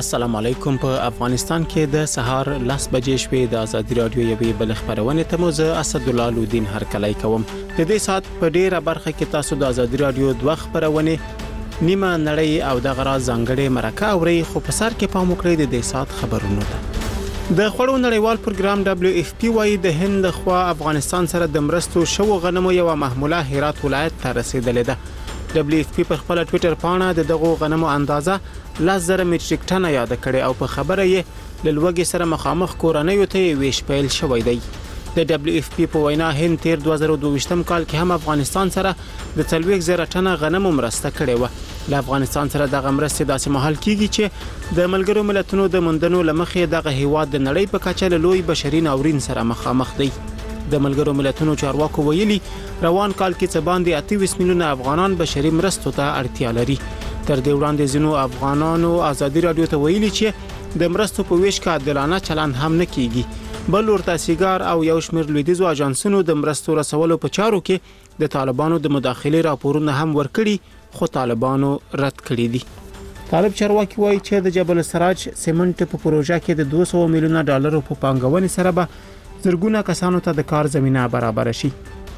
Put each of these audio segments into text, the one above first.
السلام علیکم. په افغانستان کې د سهار 10 بجې شوې د ازادي رادیو یوې بل خبرونه ته موزه اسدالله لودین هرکلی کوم. د دې سات په ډیره برخه کې تاسو د ازادي رادیو دوه خبرونه نیمه نړۍ او د غراز ځانګړي مرکه اوري، خو په سر کې پام وکړئ د دې سات خبرونه ده. د خړو نړیوال پروګرام WFP وايي د هند خوا افغانستان سره د مرستو شو غنمو یو محموله هرات ولایت ته رسیدلې ده. WFP په خپل ټوئیټر باندې د دغو غنمو اندازه 10,000 میټریک ټن یاد کړي او په خبره یې لوګي سره مخامخ کورنۍ ته ویش پیل شوې دی. د WFP په وینا هند تیر 2022 کال کې هم افغانستان سره د 40,000 ټن غنمو مرسته کړې و. له افغانستان سره د مرستې داسې مهال کیږي چې د ملګرو ملتونو د مندنو لمخې دغه هیواد د نړۍ په کچه له لوی بشري ناورین سره مخامخ دی. د ملګرو ملتونو چارواکو ویلي روان کال کې څه باندې 28 میلیونه افغانان بشري مرستو ته اړتیا لري. تر دې وړاندې ځینو افغانانو ازادي رادیو ته ویلي چې د مرستو په ویش کې عادلانه چلند هم نه کیږي. بل ورته سیګار او یو شمېر لویدیزو اجنسونو د مرستو رسولو په چارو کې د طالبانو د مداخلې راپورونه هم ورکړي، خو طالبانو رد کړي دي. طالب چارواکي وایي چې د جبل السراج سیمنټ په پروژه کې د 200 میلیونه ډالرو په پانګونې سره به زرګونه کسانو ته د کار زمينه برابر شي.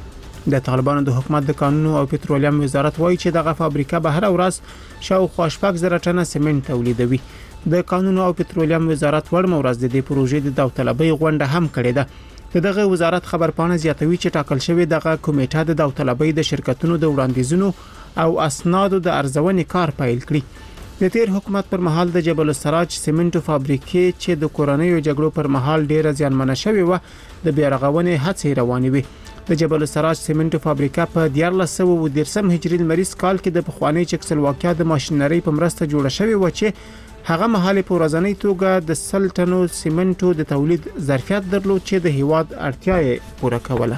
د طالبانو د حکومت د قانون او پټرولیم وزارت وایي چې دغه فابریکه به هر ورځ شاوخوا 4,000 ټنه سیمنټ تولیدوي. د قانون او پټرولیم وزارت ورځ د دې پروژې د داوطلبۍ غونډه هم کړې ده. دغه وزارت خبرپاڼه زیاتوي چې ټاکل شوی دغه کمیټه د داوطلبۍ د شرکتونو د وړاندیزونو او اسنادو د ارزونې کار پیل کړی. د تیر حکومت پر مهال د جبل السراج سیمنټو فابریکې چې د کورونیو جګړو پر مهال ډیره زیانمنه شوې و، د بیارغونې هڅې روانې وي. د جبل السراج سیمنټو فابریکه په 1413 هجري لمریز کال کې د پخوانی چکسلواکیا د ماشينري په مرسته جوړه شوې و چې هغه مهال په ورځنی توګه د 100 ټنو سیمنټو د تولید ظرفیت درلود چې د هیواد اړتیا یې پوره کوله.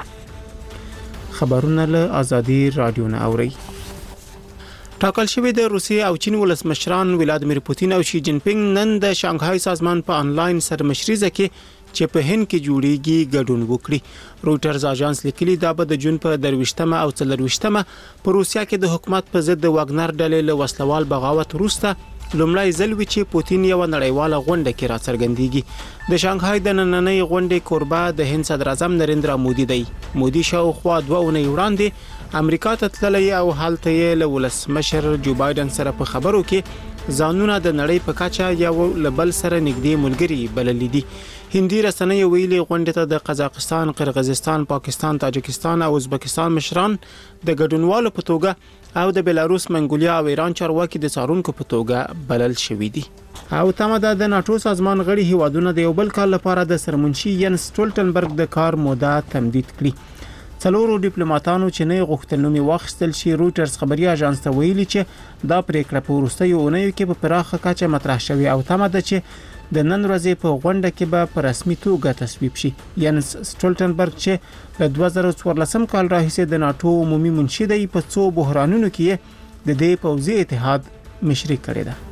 خبرونه له ازادي رادیو نه اوري. ټاکل شوی د روسیې او چین ولسمشران ولادیمیر پوتین او شي جین پینګ نن د شانګهای سازمان په انلاین سرمشريزه کې چې په هند کې جوړیږي ګډون وکړي. رويټرز اژانس لیکلي دا به د جون په 23مه او 24مه په روسیا کې د حکومت په ضد د واګنر ډلې له وسلوال بغاوت وروسته لومړی ځل وی چې پوتین یو نړیواله غونډه کې راڅرګندېږي. د شانګهای د نننۍ غونډې کوربه د هند صدر اعظم نریندرا مودي دی. مودي شاوخوا 2 اونۍ وړاندې امریکا ته تللی او حالت یې له ولسمشر جو بایدن سره په خبرو کې ځانونه د نړۍ په کچه یو لبل سره نږدې ملګري بللي دي. هندي رسنۍ ویلي غونډه ته د قزاقستان، قرغیزستان، پاکستان، تاجکستان او ازبکستان مشران د ګډونوالو په توګه او د بلاروس، منګولیا او ایران چارواکي د څارونکو په توګه بلل شوې دي. او تمه ده د ناتو سازمان غړي هیوادونه د یو بل کال لپاره د سرمنشي ینس سټولټنبرګ د کار موده تمدید کړي. څلورو ډیپلوماټانو چې نه غوښتنومي واخیستل شي. رويټرز خبري اژانس ته ویلي چې دا پریکړه په وروستیو اونیو کې په پراخه کچه مطرح شوې او تمه ده چې د نن ورځې په غونډه کې به په رسمي توګه تصویب شي. ینس سټولټنبرګ چې له 2014 کال راهیسې د ناتو عمومي منشي دی، په څو بحرانونو کې د دې پوځي اتحاد مشري کړې ده.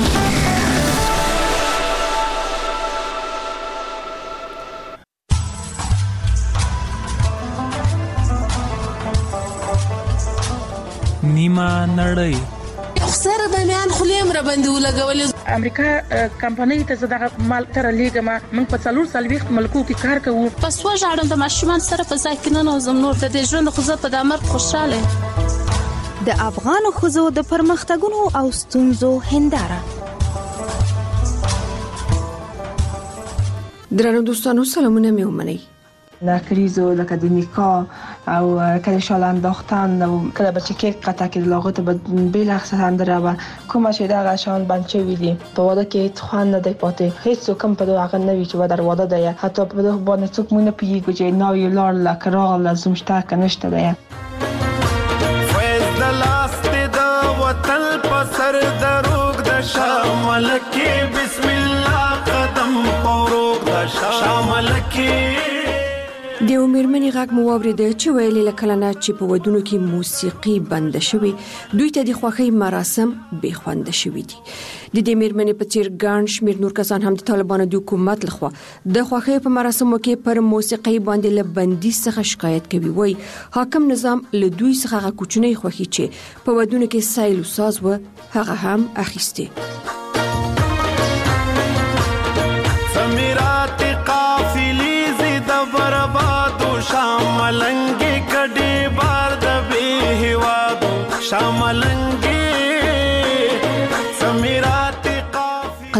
نیمه نړۍ سره د میان خلیم را باندې ولګول. امریکا کمپنۍ ته زده مال تر لیګه موږ په 440 ملکو کې کار کوو. پس وژاړم د ماشومان سره په ځای کې نه نوزم نور د دې ژوند خو زه په دامر خوشاله. د افغان خوځو د پرمختګونو او ستونزو هنداره. درنو دوستانو سلامونه مې ومنئ. نکریزو لکه د نیکا او کله شال انداختن او کله بچی کیک قطع کړي لاغت به بل اخساندره و کومه چې دا غشان بنچي وی دي په واده کې ځخوان نه دی پاتې. هیڅ کوم په دغه نه وی چې ودر واده دی، حتی په دغه باندې څوک مونږ نه پیږي چې نو یو لار لکرا لازم شته کنيشته دی. فیض د لاست د وطن په سر دروغ د شامل کې بسم الله قدم پوروغ د شامل کې. د میرمنې غږ مو واورید چې ویلي لکلنه چې په ودونو کې موسیقي بند شوی، دوی ته د خوښۍ مراسم بې خوند شوی دي. د دې میرمنې په څیر ګڼ شمېر نور کسان هم د طالبانو د حکومت لخوا د خوښۍ په مراسمو کې پر موسیقي باندې له بندیز څخه شکایت کوي. وای حاکم نظام له دوی څخه کوچنی خوښي چې په ودونو کې سایل او ساز و هغه هم اخیسته.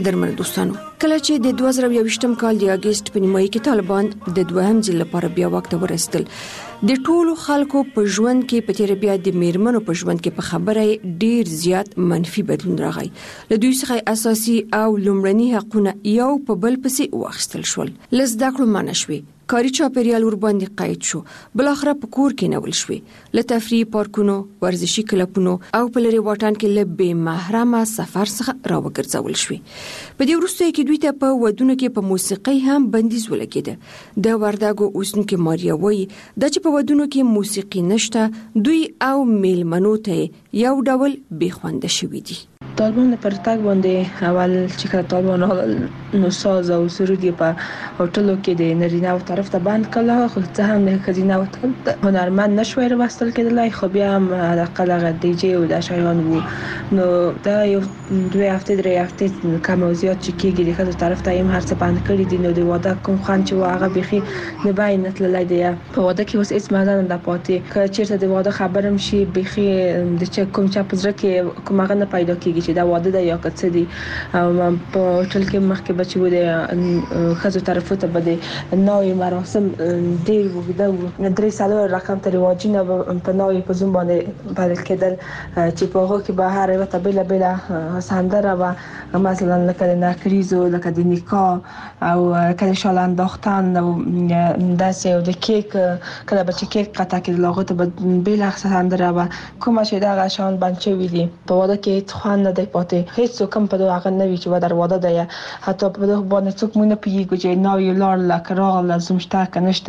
قدرمن دوستانو، کله چې د 2021م کال د اگست په نیمایي کې طالبان د دوهم ځل لپاره بیا واک ته ورسېدل، د ټولو خلکو په ژوند کې په تیر بیا د میرمنو په ژوند کې په خبره ډیر زیات منفي بدلون راغی. له دوی څخه اساسي او لومړني حقونه یو په بل پسې واخیستل شول. لزدا کړو منشوي کاری چاپیریال ور باندې قید شو، بل اخره په کور کې نول شوې، له تفریح پارکونو، ورزشي کلبونو او په لري واټن کې له بې محرمه سفر څخه راوګرځول شوې. په دې وروسته کې دوی ته په ودونو کې په موسیقي هم بندیز ولګېده. د ورداګو اوسنکې ماریا وایي د چې په ودونو کې موسیقي نشته، دوی او میلمنو ته یو ډول بې خونده شوي دي. طالبان پر تاګ باندې اول چې کله طالبان نو ساز او سرود په هوټلو کې د نارینه او طرف ته بند کړه، خو ځه هم د خزینه او هنرمند نشوي راوستل کېدلای، خو بیا هم علاقه دی جی او د شایان وو. نو دا یو 2 هفته 3 هفته کم او زیات چې کېږي د خزو طرف ته هم هر څه بند کړی دي. نو د واده کوم خان چې هغه بيخي نه باید نتللای دی په واده کې اوس هیڅ مزه نه پاتې، که چیرته د واده خبرم شي بيخي د چا کوم چا پزره کې کوم هغه نه پیدا کېږي چې دا واده دی یا څه دی. په هوټل کې مخکې بچي و د خزو طرفو ته بده نوې مراسم ډیر وګدا و، 3 رقم ته رواجونه په نوې په زوم باندې بدل کېدل چې په هغه کې به هر یو ته بل سندره و، مثلا لکه د نکریزو، لکه د نکاح او کله شال انداختن او داسې او د کیک کله بچي کیک قطع کېدل هغه ته بل سندره و. کومه چې دا غشان بنچوي دي په واده کې خوان نه دی پاتې، هیڅ څوک په دغه نوي چې ودر واده دی، حتی په دغه باندې څوک مونږ نه پیږي چې نوې لار لکراغ لازم شته کنيشته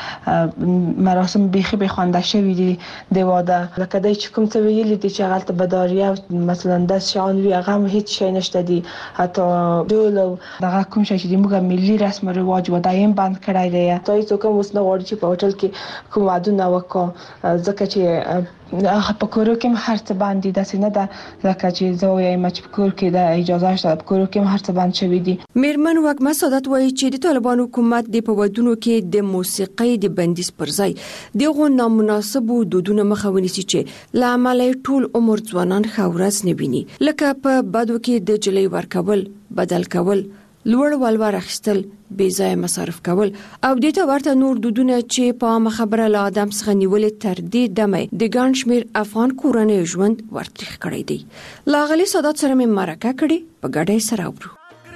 دی. مراسم بيخي به خوانده شوی دي د واده، لکه دای چې کوم څه ویلي دي چې غلط بداریه مثلا د شان وی هغه هیڅ شي نشته دي، حتی ډول دغه کوم شي چې موږ ملي رسم رواج و دایم بند کړای دی. ته څوک اوس نه غواړي چې په هوټل کې کوم واده وکړي، ځکه چې په کورو کې هر څه باندې داسې نه ده لکه چې زه وایم چې په کور کې د اجازه شته، په کورو کې هر څه باندې شوی دي. میرمن وګما سعادت وایي چې د طالبان حکومت د په ودونو کې د موسیقي د بندیز پر ځای دغه نامناسبو دودونو مخه ونیسي چې لامل ټول عمر ځوانان خورز نه ویني، لکه په بدو کې د جلۍ ورکول، بدل کول، لوړ ولور اخیستل، بې ځای مصرف کول او د ته ورته نور دودونه چې په عامه خبره له آدم څخه نیولې تر دې دمه د ګڼ شمېر افغان کورنۍ ژوند ورتریخ کړی دی. لاغلي سعادت سره مې مرکه کړې، په ګډه سره اورو.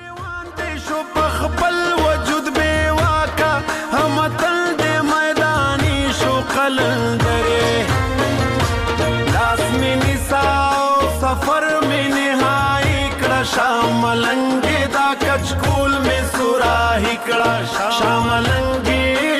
خپل وجود بے واکا هم تل د میدانی شو قلندره لاس می نساو سفر می نهایی کړه شاملنګ دا کچکول می سوراهی کړه شاملنګ.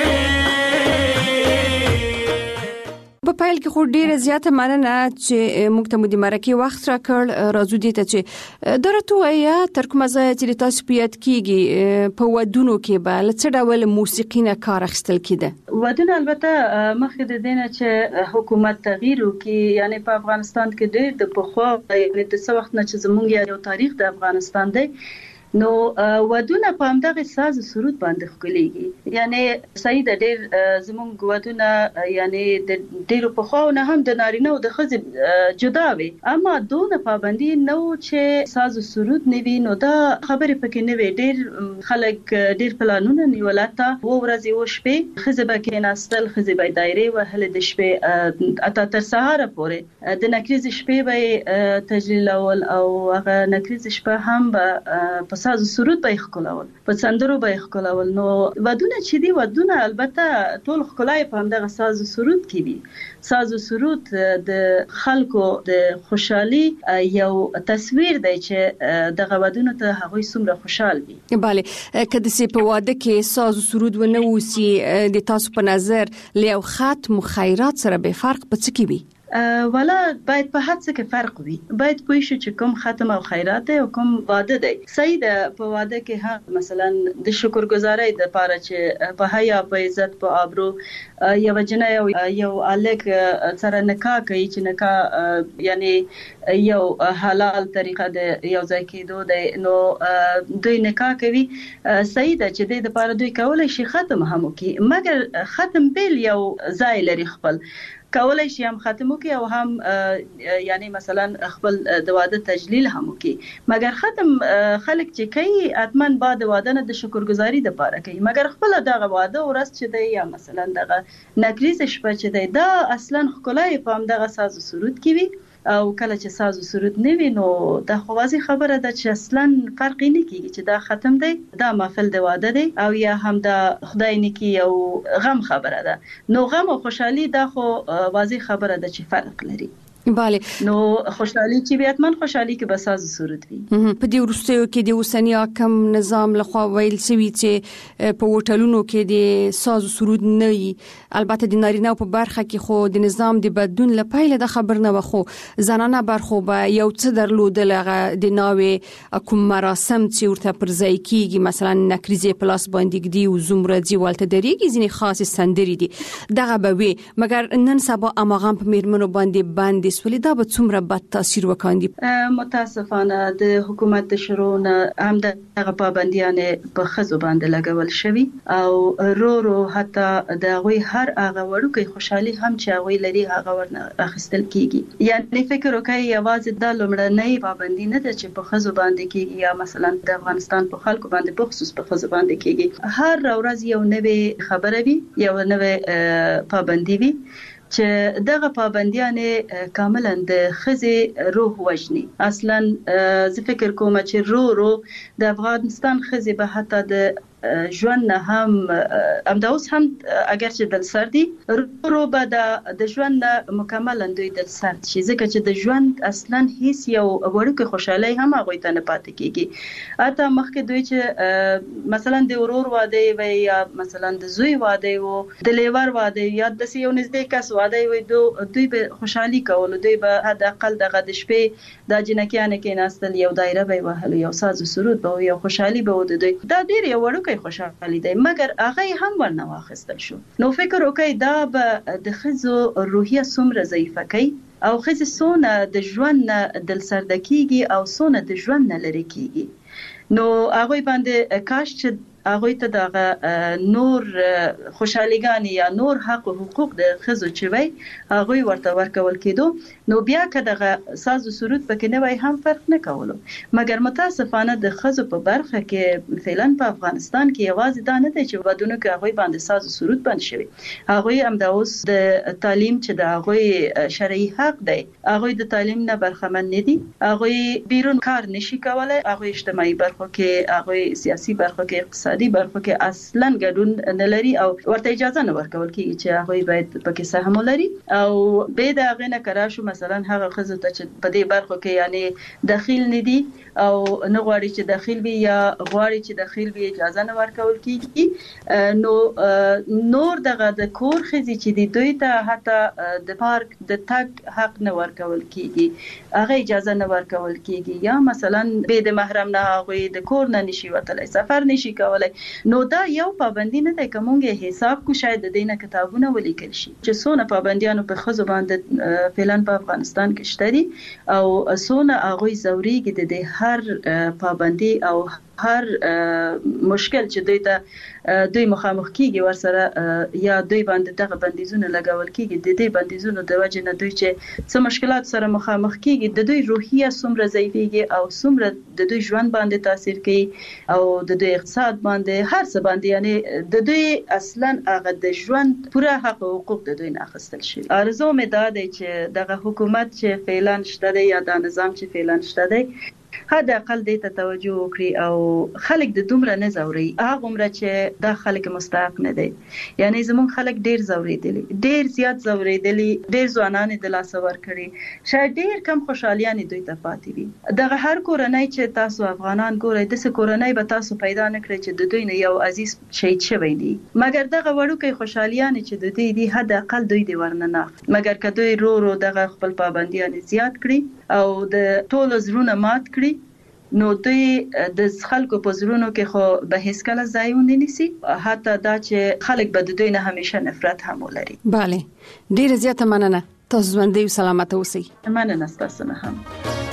په پایل کې خو ډیره زیاته مننه چې موږ ته مو د مرکه وخت راکړ. راځو دې ته چې درته یا تر کومه ځای چې تاسو پیات کیږي په ودونو کې به څه ډول موسیقي نه کار اخیستل کیده؟ ودونه البته مخکې د دینه چې حکومت تغییر وکړي، یعنی په افغانستان کې ډېر د پخوا یعنی د څو وخت نه چې زموږ یو تاریخ د افغانستان دی، نو ودونه په همدغه ساز سرود باندې خلېږي. یعنی سید ډېر زموږ ودونه یعنی د ډېر په خواونه هم د نارینه او د ښځې جدا وي، اما دونه پابندي نو چې ساز سرود نیوي، نو دا خبرې پکې نه وي. ډېر خلک ډېر پلانونه نیولته و ورځې و شپې ښځې به کېناستل، ښځې به دایرې وهلې د شپې اته تر سهاره پورې، د نکریز شپې به تجلیلول او هغه نکریز شپه هم به ساز سرود به خکولول، په سندرو به خکولول. نو ودونه چې دی ودونه البته ټول خکلای په همدغه ساز سرود کې وي. ساز سرود د خلکو د خوشحالي یو تصویر دی چې دغه ودونه ته هغوی څومره خوشحال وي. بله، کله چې په واده کې ساز سرود ونه وسی د تاسو په نظر له ختم خیرات سره به فرق په څه کې وي؟ ولا باید په هڅه کې فرق وي، باید پوه شو چې کوم ختم او خیرات دی او کوم واده دی. صحیح ده په واده کې هم مثلا د شکرګزارۍ د لپاره چې په حیا، په عزت، په آبرو یو جنای او یو الک سره نکاح کوي چې نکاح یعنی یو حلال طریقه د یو ځای کېدو دی، نو دوی نکاح کوي. صحیح ده چې د لپاره دوی کولای شي ختم هم وکړي، مګر ختم بیل یو ځای لري خپل کولای شي هم ختم وکړي او هم یعنی مثلا خپل د واده تجلیل هم وکړي. مګر ختم خلک چې کوي اتمن بعد واده نه د شکرګزاري د پاره کوي، مګر خپل دغه واده ورځ چې دی یا مثلا دغه نکریز شپه چې دی دا اصلا خلای په هم دغه ساز و سرود کې وي او کله چې ساز و سرود نه وي نو د خوازي خبره ده چې اصلا فرق نه کیږي چې دا ختم دی دا محفل د واده دی او یا هم د خدای نیکی او غم خبره ده. نو غم او خوشحالي دا خو واضح خبره ده چې فرق لري. بله نو خوشحالي چې بیاتمن خوشحالي کې بس ساز سرود وي. په دې وروستیو کې د اوسنی حکم نظام لخوا ویل شوی چې په هوټلونو کې د ساز سرود نه وي. البته د نارینه په برخه کې خو د نظام د بدلون لپاره د خبر نه وخو زنانه برخو به یو څه درلودل د ناوې کوم مراسم چې ورته پر ځای کیږي مثلا نکریزه پلاس باندې دی او زمردي والته درېږي ځینې خاص سندري دي دغه به وي، مګر نن سبا اماغه په میرمنو باندې سولې دا به څومره بد تاثیر وکاندي. متاسفانه د حکومت د شروع هم دغه پابندیانه په خزو باندې لګول شوی او رو حتی د غوي هر هغه وړوکی خوشحالي هم چې غوي لري هغه ورنه اخیستل کیږي. یعنی فکر وکړئ یوازې د لومړنۍ پابندی نه ده چې په خزو باندې کیږي یا مثلا د افغانستان په خلکو باندې په خصوص په خزو باندې کیږي. هر ورځ یو نوې خبره وي یو نوې پابندی وي چې دغه پابندیانه کاملا د خزي روح وجني. اصلا زه فکر کوم چې د افغانستان خزي به حتی د ژوند هم امداوس هم اگر چې دل سر دي به د ژوند مکمل دوی دل سر شي ځکه چې د ژوند اصلا هیڅ یو وړوکی خوشحالي هم هغه ته نه پاتې کیږي. اته مخکې دوی چې مثلا د ورور واده وي یا مثلا د زوی واده وو د لیور واده یا د یو نږدې کس واده وي دوی به خوشحالي کول دوی به حد اقل دغه د شپې د جنکیانه کې ناستل یو دایره به وهل یو ساز سرود به یو خوشحالي به ود دوی دا ډیر یو وړوکی خوشحالي دی مګر هغه هم ورنه واخیستل شو. نو فکر وکړئ دا به د خزو روحیه څومره ضعیفه کوي او خزي سونه د ژوند دل سردکیږي او سونه د ژوند لری کیږي. نو هغه باندې کاش چې هغه ته د نور خوشحاليګان یا نور حق او حقوق د خزو چوي هغه ورته ورکول کېدو نو بیا کداغه ساز او سرود پکې نه وای هم فرق نه کولو. مګر متاسفانه د خزو په برخه کې فعلا په افغانستان کې یوازې دا نه دی چې ودونه کې هغه باندې ساز او سرود باندې شوی هغه هم د اوس د تعلیم چې د هغه شرعي حق دی هغه د تعلیم نه برخمن نه دي هغه بیرون کار نشي کولای هغه اجتماعي برخه کې هغه سیاسي برخه کې اقتصادي برخه کې اصلا ګډون نه لري او ورته اجازه نه ورکول کیږي چې هغه باید پکې سهم ولري او به دا غنه کرا شو مثلا هغه خزو ته چې په دې برخه کې یعنی داخل نه دي او نه غواړي چې داخل وي یا غواړي چې داخل وي اجازه نه ورکول کیږي. نو نور دغه د کور خزي چې دی دوی ته حتی د پارک د تک حق نه ورکول کیږي هغه اجازه نه ورکول کیږي یا مثلا به د محرم نه هغه د کور نه نشي وتلای سفر نشي کولای. نو دا یو پابندی نه ده کومه حساب کو شاید د دینه کتابونه ولیکل شي چې سونه پابندیانو په خزو باندې فعلا په افغانستان کې شته دي او سونه هغه زوريږي د هر پابندی او هر مشکل چې دوی مخامخ کیږي ورسره یا دوی باندې دغه بندیزونه لګول کیږي د دې بندیزونو د وجه نه دوی چې څه مشکلات سره مخامخ کیږي د دوی روحیه څومره ضعیفيږي او څومره د دوی ژوند باندې تاثیر کوي او د دوی اقتصاد باندې هر څه باندې یعنی د دوی اصلا هغه د ژوند پوره حق او حقوق د دوی نه اخیستل شي. ارزو مې دا دی چې دغه حکومت چې فعلا شته دی یا د نظام چې فعلا شته دی حد اقل دې ته توجه وکړي او خلک د دومره نه زوري هغه عمره چې دا خلک مستحق نه دي. یعنی زمون خلک ډیر زوریدلی ډیر زیات زوریدلی ډیر ځوانان د لاس ور کړی شاید ډیر کم خوشحالیان دوی ته پاتې وي. دغه هر کورنۍ چې تاسو افغانان ګورئ د څه کورنۍ به تاسو پیدا نکړئ چې د دوی نه یو عزیز شهید شوی دی مګر دغه وړوکی خوشحالیان چې د دوی دی حد اقل دوی دی ورننه مګر که دوی رو دغه خپل پابندیان زیات کړي او د ټولو زړونه مات کړي نو دوی د خلکو په زړونو کې خو به هیڅ کله ځای ونه نیسي حتی دا چې خلک به د دوی نه همیشه نفرت هم ولري. bale ډیره زیاته مننه تاسو ژوندۍ او سلامت اوسئ. مننه تاسو نه هم.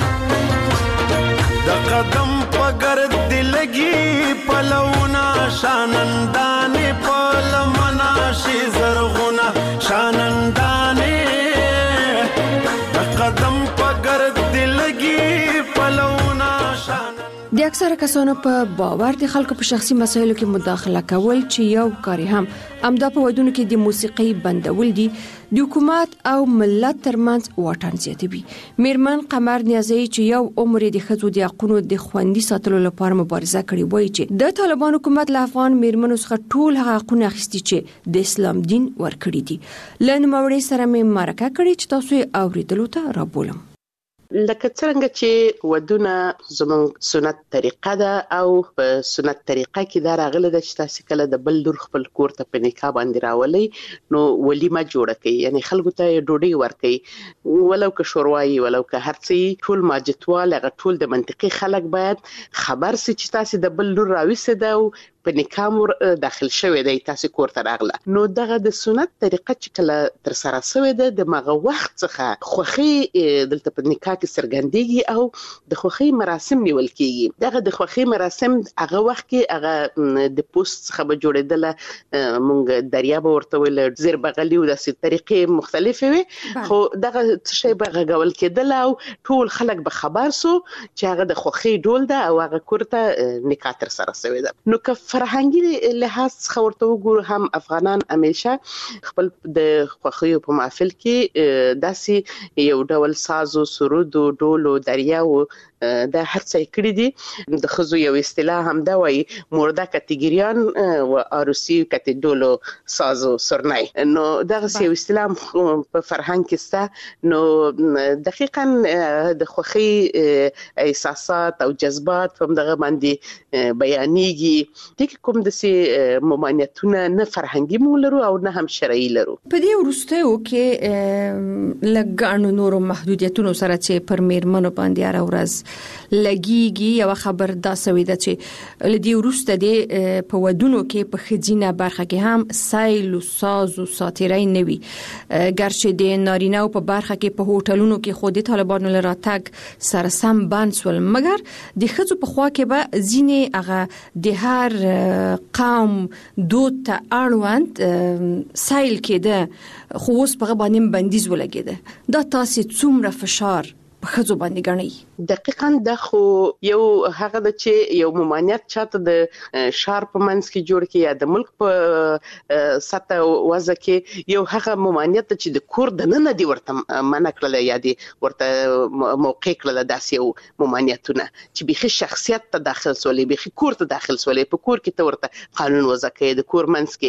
د قدم پګر دلګي پلونا شانندان پلمنا شي زرغنا شانندان اکثره کسانو په باور د خلکو په شخصي مسایلو کې مداخله کول چې یو کاری هم امدا په ودونو کې د موسیقي بندول دي د حکومت او ملت ترمنځ واټن زیاتوي. میرمن قمر نیازی چې یو عمر د ښځو د حقوقو د خوندي ساتلو لپاره مبارزه کړې وایي چې د طالبان حکومت له افغان میرمنو څخه ټول هغه حقوق اخیستي چې د اسلام دین ورکړي دي. لنموړي سره مې مرکه کړې چې تاسو یې اوریدلو ته رابولم. لکه څنګه چې ودونه زموږ سنت طریقه ده او په سنت طریقه کې دا راغله چې تاسو کله د بل لور خپل کور ته په نکاح باندې راولي نو ولیمه جوړه کوي، یعنی خلکو ته ډوډۍ ورکوي، ولو که شوروایي ولو که هرڅه، ټول ماجتوال هغه ټول د منطقي خلک باید خبر سي چې تاسو د بل لور راويسه ده او په نکاح مور داخل شوی دی، تاسو کور ته راغله. نو دغه د سنت طریقه چې کله تر سره شوی ده د مغه وخت څخه خوخي دلته په نکاح کې سرګندېږي او د خوخي مراسم نیول کیږي. دغه د خوخي مراسم هغه وخت کې هغه د پوسټ څخه به جوړېدل، مونږ دریاب ورته ویل، زیر بغلی او د طریقې مختلفه وي، خو دغه شی به غوول کېدل او ټول خلک به خبر سو چې هغه د خوخي ډول ده او هغه کور ته نکاح تر سره شوی ده. نو که فرهنګي لحاظ څخه ورته وګورو هم افغانان همیشه خپل د خوخیو په محفل کې داسې یو ډول ساز او سرود او ډول او دریا او دا هرڅه کړی دي. د خزو یو اصطلاح هم دا وایي مرده کاتګریان او عروسی کاتډولو ساز او سرنای. نو دغه یو اصطلاح په فرهنګ کې سته. نو دقیقاً د خوخي احساسات او جذبات هم دغه باندې بیانېږي. دغه کوم د سي ممانعتونه نه فرهنګي مولرو او نه هم شرعي لرو. په دې ورستیو کې لګانو نورو محدودیتونو سره چې پر میرمنو باندې هر ورځ لګيږي. یو خبر دا سوي ده چې لدی ورسته دی په ودونو کې په خزینه برخه کې هم سایل او ساز او ساتیرای نوي، ګرچې د نارینه په برخه کې په هوټلونو کې خودي طالبانو لراتګ سره سم بانسول، مګر د خزو په خوا کې به ځینې هغه د هر قوم دود ته اړوند سایل کېده، خو اوس په باندې بندیز ولګېده. دا تاسو څومره فشار په خزو باندې غني؟ دقیقاً دا خو یو هغه د چې یو ممانعت چاته د شهر په منځ کې جوړ کې یا د ملک په سطح وضع کې یو هغه ممانعت چې د کور د نن دی ورته منع کړل یا دی ورته موقع کړل، داسې یو ممانعتونه چې بيخي شخصیت ته داخل سولې، بيخي کور ته داخل سولې، په کور کې ته ورته قانون وضع کړي، د کور منځ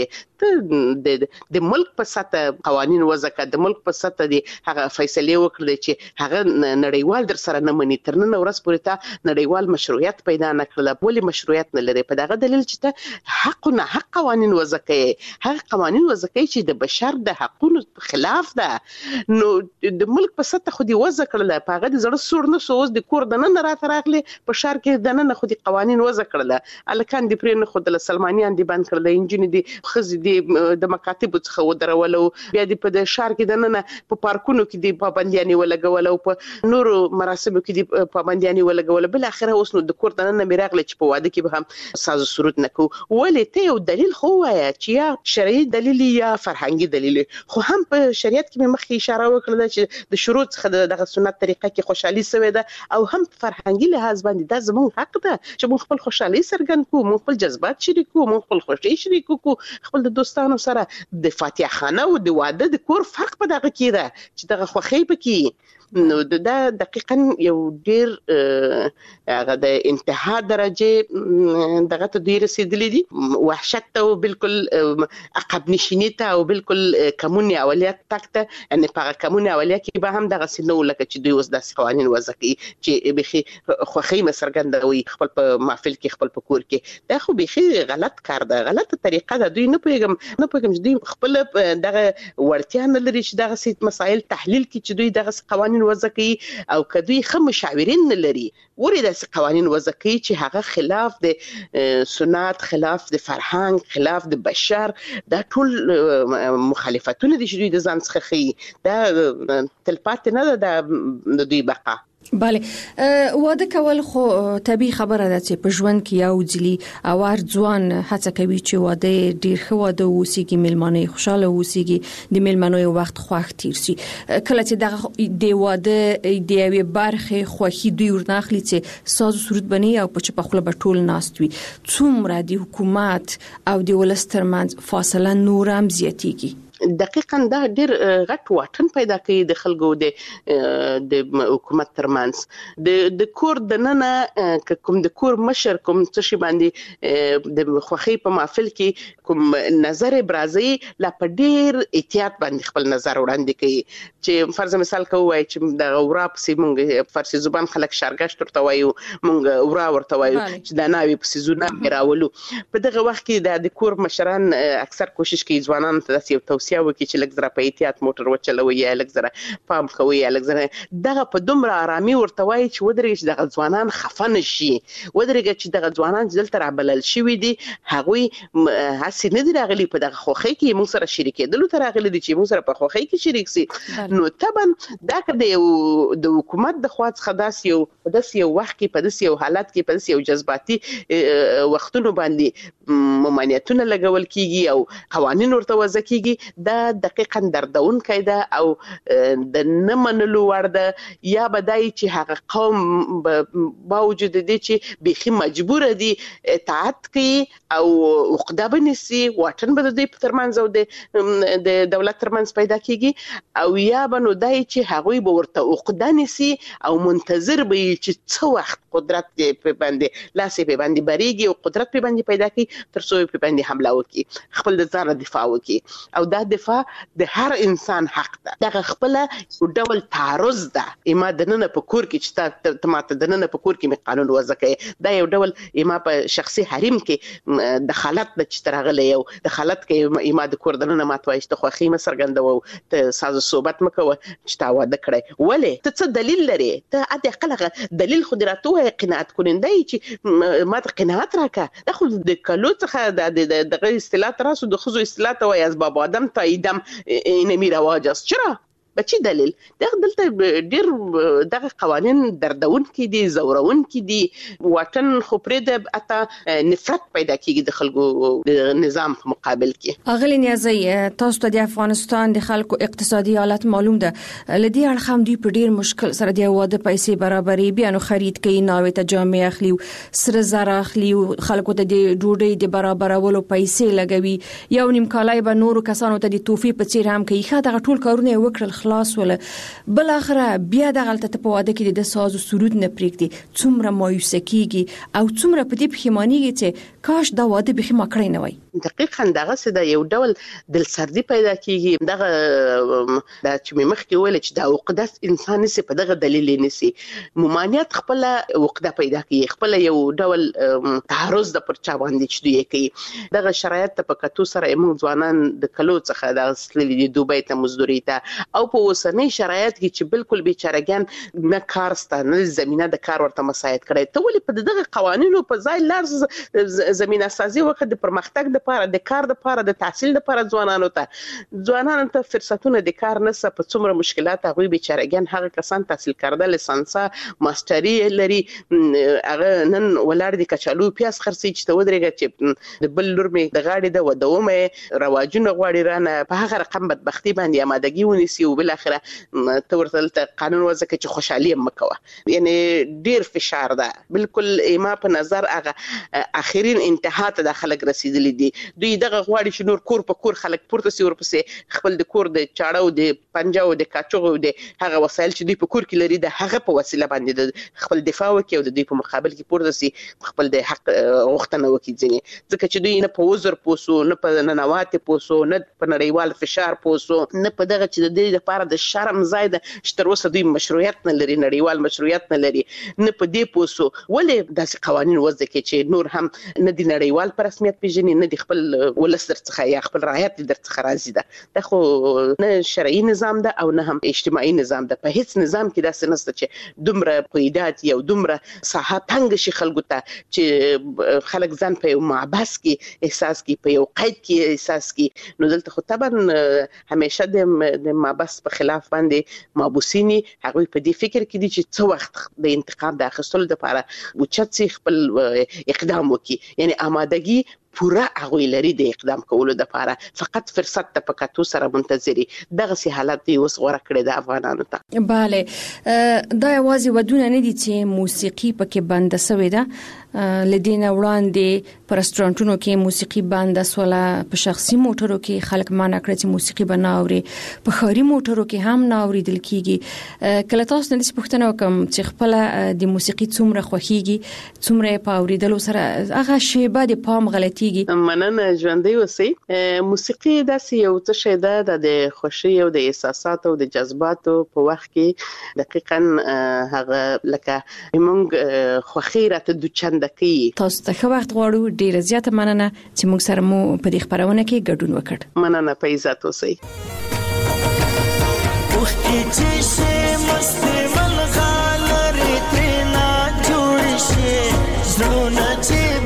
کې د ملک په سطح قوانين وضع کړي، د ملک په سطح دی هغه فیصله وکړي چې هغه نړیوال در سره نه مني. تر نن ورځ پورې ته نړیوال مشروعیت پیدا نه کړل. ولې مشروعیت نه لري؟ په دغه دلیل چې ته حق نه حق قوانين وضع کړي، هغه قوانين وضع کړي چې د بشر د حقوقو خلاف ده. نو د ملک په سطح خو دی وضع کړل، په هغه د زړه سور نه سوز د کور د نن راته راغلي، په شهر کې د نن خو دی قوانين وضع کړل، الکان دی پرې نه خو د سلمانیان دی باندې کړل، انجن دی خزي دی د مکاتب څخه ودرولو، بیا دی په شهر کې د نن په پارکونو کې دی پابندیان ولګول او په نورو مراسمو کې دی پابندیان ولګول. بل اخره اوس نو د کور د نن میراغله چې په واده کې به هم ساز سرود نکو. ولې ته یو دلیل خو وایي چې یا شرعي دلیل یا فرهنګي دلیل، خو هم په شریعت کې مخکې اشاره وکړه چې د شروط څخه د سنت طریقه کې خوشحالي سوي ده او هم فرهنګي لحاظ باندې دا زموږ حق ده چې موږ خپل خوشحالي څرګند کوو، موږ خپل جذبات شریکو، موږ خپل خوشي شریکو کو، خپل د دوستانو سره د فاتحه خانه او د واده د کور فرق په دغه کې ده چې دغه خوخي پکې. نو دا دقیقاً یو ډیر هغه د انتها درجه دغه ته ډیر رسیدلی دي، وحشت ته بالکل عقب نشینی ته او بالکل کمونی اولیت تکته، یعنی په کمونی اولیت کې به هم دغه سينو لکه چې دوی اوس د قوانين وضع کوي چې بيخي خوخي مسرګندوي خپل په محفل کې خپل په کور کې. دا خو بيخي غلط کار ده، غلطه طریقه ده. دوی نه پوهیږم چې دوی خپل دغه ورتیا نه لري چې دغه سیت مسائل تحلیل کې چې دوی دغه قوانين وضع کوي او کدوې خه مشاورین نه لري. ورې د قوانين وضع کوي چې هغه خلاف د سنت، خلاف د فرهنګ، خلاف د بشر، دا ټول مخالفتونه دي چې دوی د ځان څخه خي. دا تلپات نه ده د دوی بقا. بله واده کول خو طبيعي خبره ده چې په ژوند کې یو ځلی او هر ځوان هڅه کوي چې واده ډیر ښه واده وسیږي، میلمانه خوشاله وسیږي، د میلمانو وخت خوښ تیر شي. کله چې دغه د واده د یوې برخه خوښي دوی ورناخلي چې ساز صورت بني او په خپل بټول ناست وي، څومره د حکومت او د ولستر منځ فاصله نور هم زیاتېږي. دقیقاً دا ډیر غټ واټن پیدا کوي د خلکو د حکومت ترمنځ د کور د ننه کوم د کور مشر کوم څه شي باندې د خوخي په محفل کې کوم نظر برازي لا په ډیر احتیاط باندې خپل نظر وړاندې کوي چې فرض مثال کوي چې د اورا په سیمونګ فارسی زبان خلک شارګشت ورته وایو، مونږ اورا ورته وایو چې د ناوي په سيزونه راولو. په دغه وخت کې د کور مشران اکثر کوشش کوي ځوانان ته یو توصیه وکړي چې لږ زره په احتیاط موټر وچلوي یا لږ زره پام کوي یا لږ زره دغه په دومره آرامي ورته وایي چې ودرېږي چې دغه ځوانان خفه نشي، ودرېږي چې دغه ځوانان دلته رابلل شوي دي هغوی هسې نه دي راغلي په دغه خوښۍ کې موږ سره شریکېدلو ته راغلي دي چې موږ سره په خوښۍ کې شریک سي. نو طبعا دا که د حکومت د خوا څخه داسې یو وخت کې په داسې یو حالت کې په داسې یو جذباتي وختونو باندې ممانعتونه لګول کیږي او قوانین ورته وضع کیږي، دا دقیقاً دردونکی ده او د نه منلو وړ ده. یا بدای چې هغه قوم باوجود دي چې بيخي مجبور دي اطاعت کوي او عقده بنسي، واټن به د دوی په ترمنځ او د دولت ترمنځ پیدا کیږي، او یا بنو دای چې هغوی به ورته عقده نسي او منتظر به چې څو وخت قدرت په باندې لاسې په باندې بریږي او قدرت په باندې پیدا کوي تر څو په باندې حمله وکړي، خپل د ځان دفاع وکړي. او دا دفاع د هر انسان حق ده. دا خپل یو ډول تعرض ده. اما د نن په کور کې چې ته ماته د نن په کور کې می قانون وضع کوي، دا یو ډول اما په شخصي حریم کې دخالت د چترغله یو دخالت کې اما د کور د نن ماته وایي ته خوخي مسرګندو ته ساز صحبت مکوه چې تا واده کړی ولې ته څه دلیل لري؟ ته اته خلک دلیل خو دراتوه قناعت کولندای چې ماته قناعت راکا. دا خو د کلو څخه د اصطلاح تراسو د خزو اصطلاح ته وایي اسباب آدم تاییدم اینمی رواج است. چرا؟ بچی دلیل دلته ډیر دغه قوانین دردون کې دي، زورون کې دي، واټن خو پرې د اته نفرت پیدا کیږي د خلکو د نظام په مقابل کې. اغلی نیازی تاسو ته د افغانستان د خلکو اقتصادي حالت معلوم ده، لدی اړخم دی په ډیر مشکل سره دی واده پیسې برابرې بیانو خرید کوي، ناوې ته جامې اخلي، سره زر اخلي، خلکو ته د ډوډۍ د برابرولو پیسې لګوي، یو نیم کالای به نورو کسانو ته د توفی په څیر هم کوي. خا دغه ټول کارونه وکړل خلاص ولا بل اخره بیا د غلطه په واده کې د ساز او سرود نه پریږدي، څومره مایوسه کیږي او څومره په دې پښیمانیږي چې کاش دا واده به ما کړی نه وای. دقیقاً دغه څه د یو ډول دلسردي پیدا کیږي. دغه د چې مخ کې ویل چې د عقدت انسان نسی په دغه دلیل نسی ممانعت خپل عقده پیدا کوي، خپل یو ډول تعرض د پرچا باندې چې دوی کوي. دغه شرایط په کتو سره موږ ځوانان د کلو څخه د اصلي د دوبۍ ته مزدوري ته او په اوسنۍ شرایط کې چې بالکل بیچارهګان نه کار ستانه زمينه د کار ورته مساعد کړي. ته ولې په دغه قوانینو په ځای لار زمينه سازي وخت د پرمختګ د لپاره د کار د لپاره د تحصیل لپاره ځوانانو ته فرصتونه د کار نسه په څومره مشکلات هغه بیچارهګان هغه کسان تحصیل کرده لیسانسا ماستری لري هغه نن ولر دي کچالو پیاس خرسي چې ته ودرېږي چې د بل لور می د غاړي د ودومه رواجونه غواړي رانه په هغه رقم بدبختی باندې آمادګي ونیسي او بل اخره ته ورته قانون وضع کوي چې خوشحالي مکوه. یعنی ډیر فشار ده بالکل ایما په نظر هغه اخرین انتها ته د خلک رسیدلی دي. دوی دغه غواړي چې نور کور په کور خلک پورته سي ورپسې خپل د کور د چاړو د پنجاو د کاچوغو د هغه وسایل چې دوی په کور کې لري د هغه په وسیله باندې خپل دفاع وکړي او د دوی په مقابل کې پورته سي خپل د حق غوښتنه وکړي. ځکه چې دوی نه په وزر پوسو نه په ننوات پوسو نه په نړیوال فشار پوسو نه په دغه چې د دې لپاره د شرم ځای د شتر وسه دوی مشروعیت نه لري، نړیوال مشروعیت نه لري، نه په دې پوسو ولې داسې قوانين وضع کوي چې نور هم نه د نړیوال پر رسمیت پیژني نه د خپل ولستر څخه یا خپل رعایت در څخه راځي. دا خو نه شرعي نظام ده او نه هم اجتماعي نظام ده. په هیڅ نظام کې داسې نشته چې دومره قیدات یو دومره ساحه تنګ شي خلکو ته چې خلک ځان په یو معبس کې احساس کوي، په یو قید کې احساس کوي. نو دلته خو طبعا همیشه د معبس شخص په خلاف باندې مابوسيني هغه په دې فکر کې دي چې څو وخت د انتقام د اخیستلو لپاره اوچت سي خپل اقدام وکړي یعنی آمادګي پورا هغه لري د اقدام کولو لپاره فقط فرصت ته پکاتو سره منتظري دغه سي حالت دی اوس غوړه کړی د افغانانو ته bale دا یوازې ودونه نه دي چې موسیقي پکې بند شوې ده لدينا وړاندې په رستورانتونو کې موسیقي بند سوله په شخصي موټرو کې خلک مانع کړی چې موسیقي بناوري په خاري موټرو کې هم ناوریدل کیږي کله تاسو نه پوښتنه وکم چې خپل د موسیقي څومره خوخيږي څومره په اوریدلو سره هغه شی بعد پام غلطي مننه ژوندۍ اوسئ موسیقي داسې یو څه شی ده د خوشي او د احساساتو او د جذباتو په وخت کې دقیقاً هغه لکه موږ خوخي راته د چندکی تاسو ته ښه وخت غواړو ډیر زیاته مننه چې موږ سره مو په دې خبرونه کې ګډون وکړ مننه په عزت اوسئ وختي چې مستي ملغالري ترنا جوړ شي زړونه چې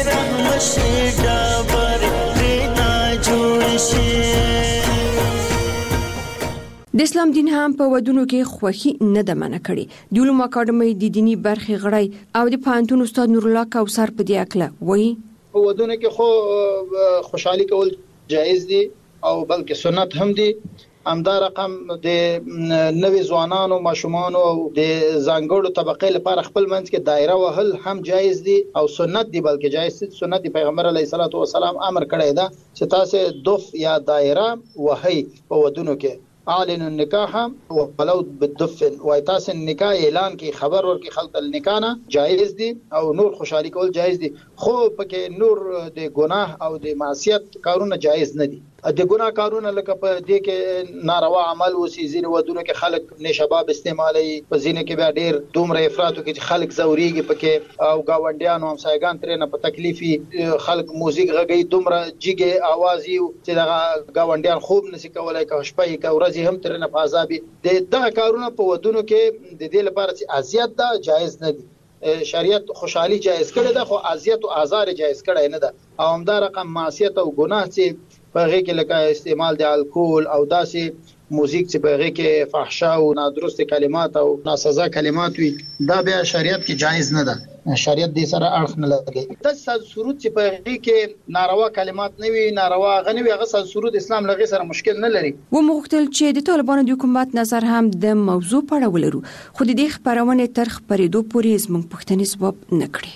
د اسلام دین هم په ودونو کې خوخي نه د منع کړي د علوم اکاډمي د دینی برخې غړی او د پانتون استاد نور الله کوثر په دې اکله وایي په ودونو کې خو خوشحالي کول جایز دي او بلکې سنت هم دي همدا رقم د نوې ځوانانو ماشومانو او د ځانګړو طبقې لپاره خپل منځ کې دایره وهل هم جایز دي او سنت دي بلکې جایز دي سنت دی پیغمبر علیه الصلاۃ والسلام امر کړی دا چې تاسو دف یا دایره وهي په ودونو کې اعلن النکاح ولو بالدف وای تاسو نکاح اعلان کی خبر ورکی خلق النکاح جایز دي او نور خوشحالي کول جایز دي خو پکې نور د ګناه او د معصیت کارونه جایز نه دي د ګناه کارونه لکه په دې کې ناروا عمل وسی زین ودونه کې خلق نشباب استعمالي په زینه کې بیا ډیر دومره افراطو کې خلق زوريږي پکې او گاونډیانو هم سایګان ترنه په تکلیفي خلق موزیک غږی دومره جګه आवाज یو چې دا گاونډیان خوب نشي کولای که شپې که ورځي هم ترنه په عذاب دي دا کارونه په ودونو کې د دې لپاره چې اذیت دا جایز نه دي شریعت خوشحالي جایز کړی ده خو اذیت او آزار جایز کړی نه ده او همدا رقم معصیت او ګناه چې په هغه کې لکه استعمال د الکول او داسې موزیک چې په هغه کې فحشا او نادرست کلمات او ناسزا کلمات وي دا بیا شریعت کې جایز نه ده شریعت دې سره اړخ نه لګي د سرود چې په هغه کې ناروا کلمات نه وي ناروا غنوي هغه سرود اسلام لغې سره مشکل نه لري و مختل چې د طالبانو د حکومت نظر هم د موضوع په اړه ولرو خو د دې خبرونه تر خبرېدو پورې زموږ پوښتنې ځواب نه کړي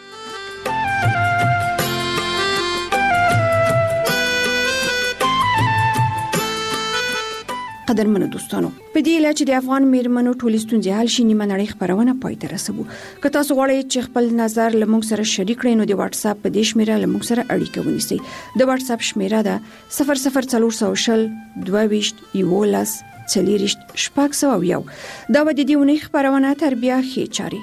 قدرمنو دوستانو په دې لاره چې د افغان میرمنو ټولې ستونزې حل شي نیمه نړۍ خبرونه پای ته رسوو که تاسو غواړئ چې خپل نظر له موږ سره شریک کړئ نو د واتس اپ په دې شمیره له موږ سره اړیکه ونیسئ د واتس اپ شمیره ده 00400 22 11 40 شپږ دا و د دې ونې خبرونه تر بیا ښې چاري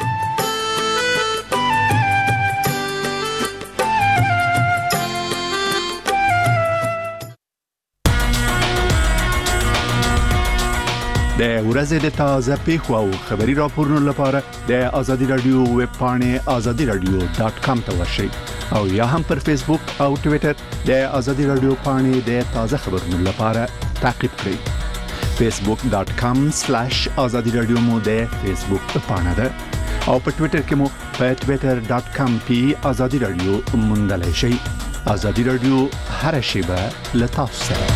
د ورځې د تازه پیښو او خبري راپورونو لپاره د ازادي رادیو ویب پاڼې azadiradio.com ته ورشئ او یا هم پر فیسبوک او ټوئیټر د ازادي رادیو پاڼې د تازه خبرونو لپاره تعقیب کړئ facebook.com/azadiradio مو د فیسبوک پاڼه ده او په ټوئیټر کې مو په twitter.com/azadiradio موندلای شئ ازادي رادیو هر شیبه له تاسو سره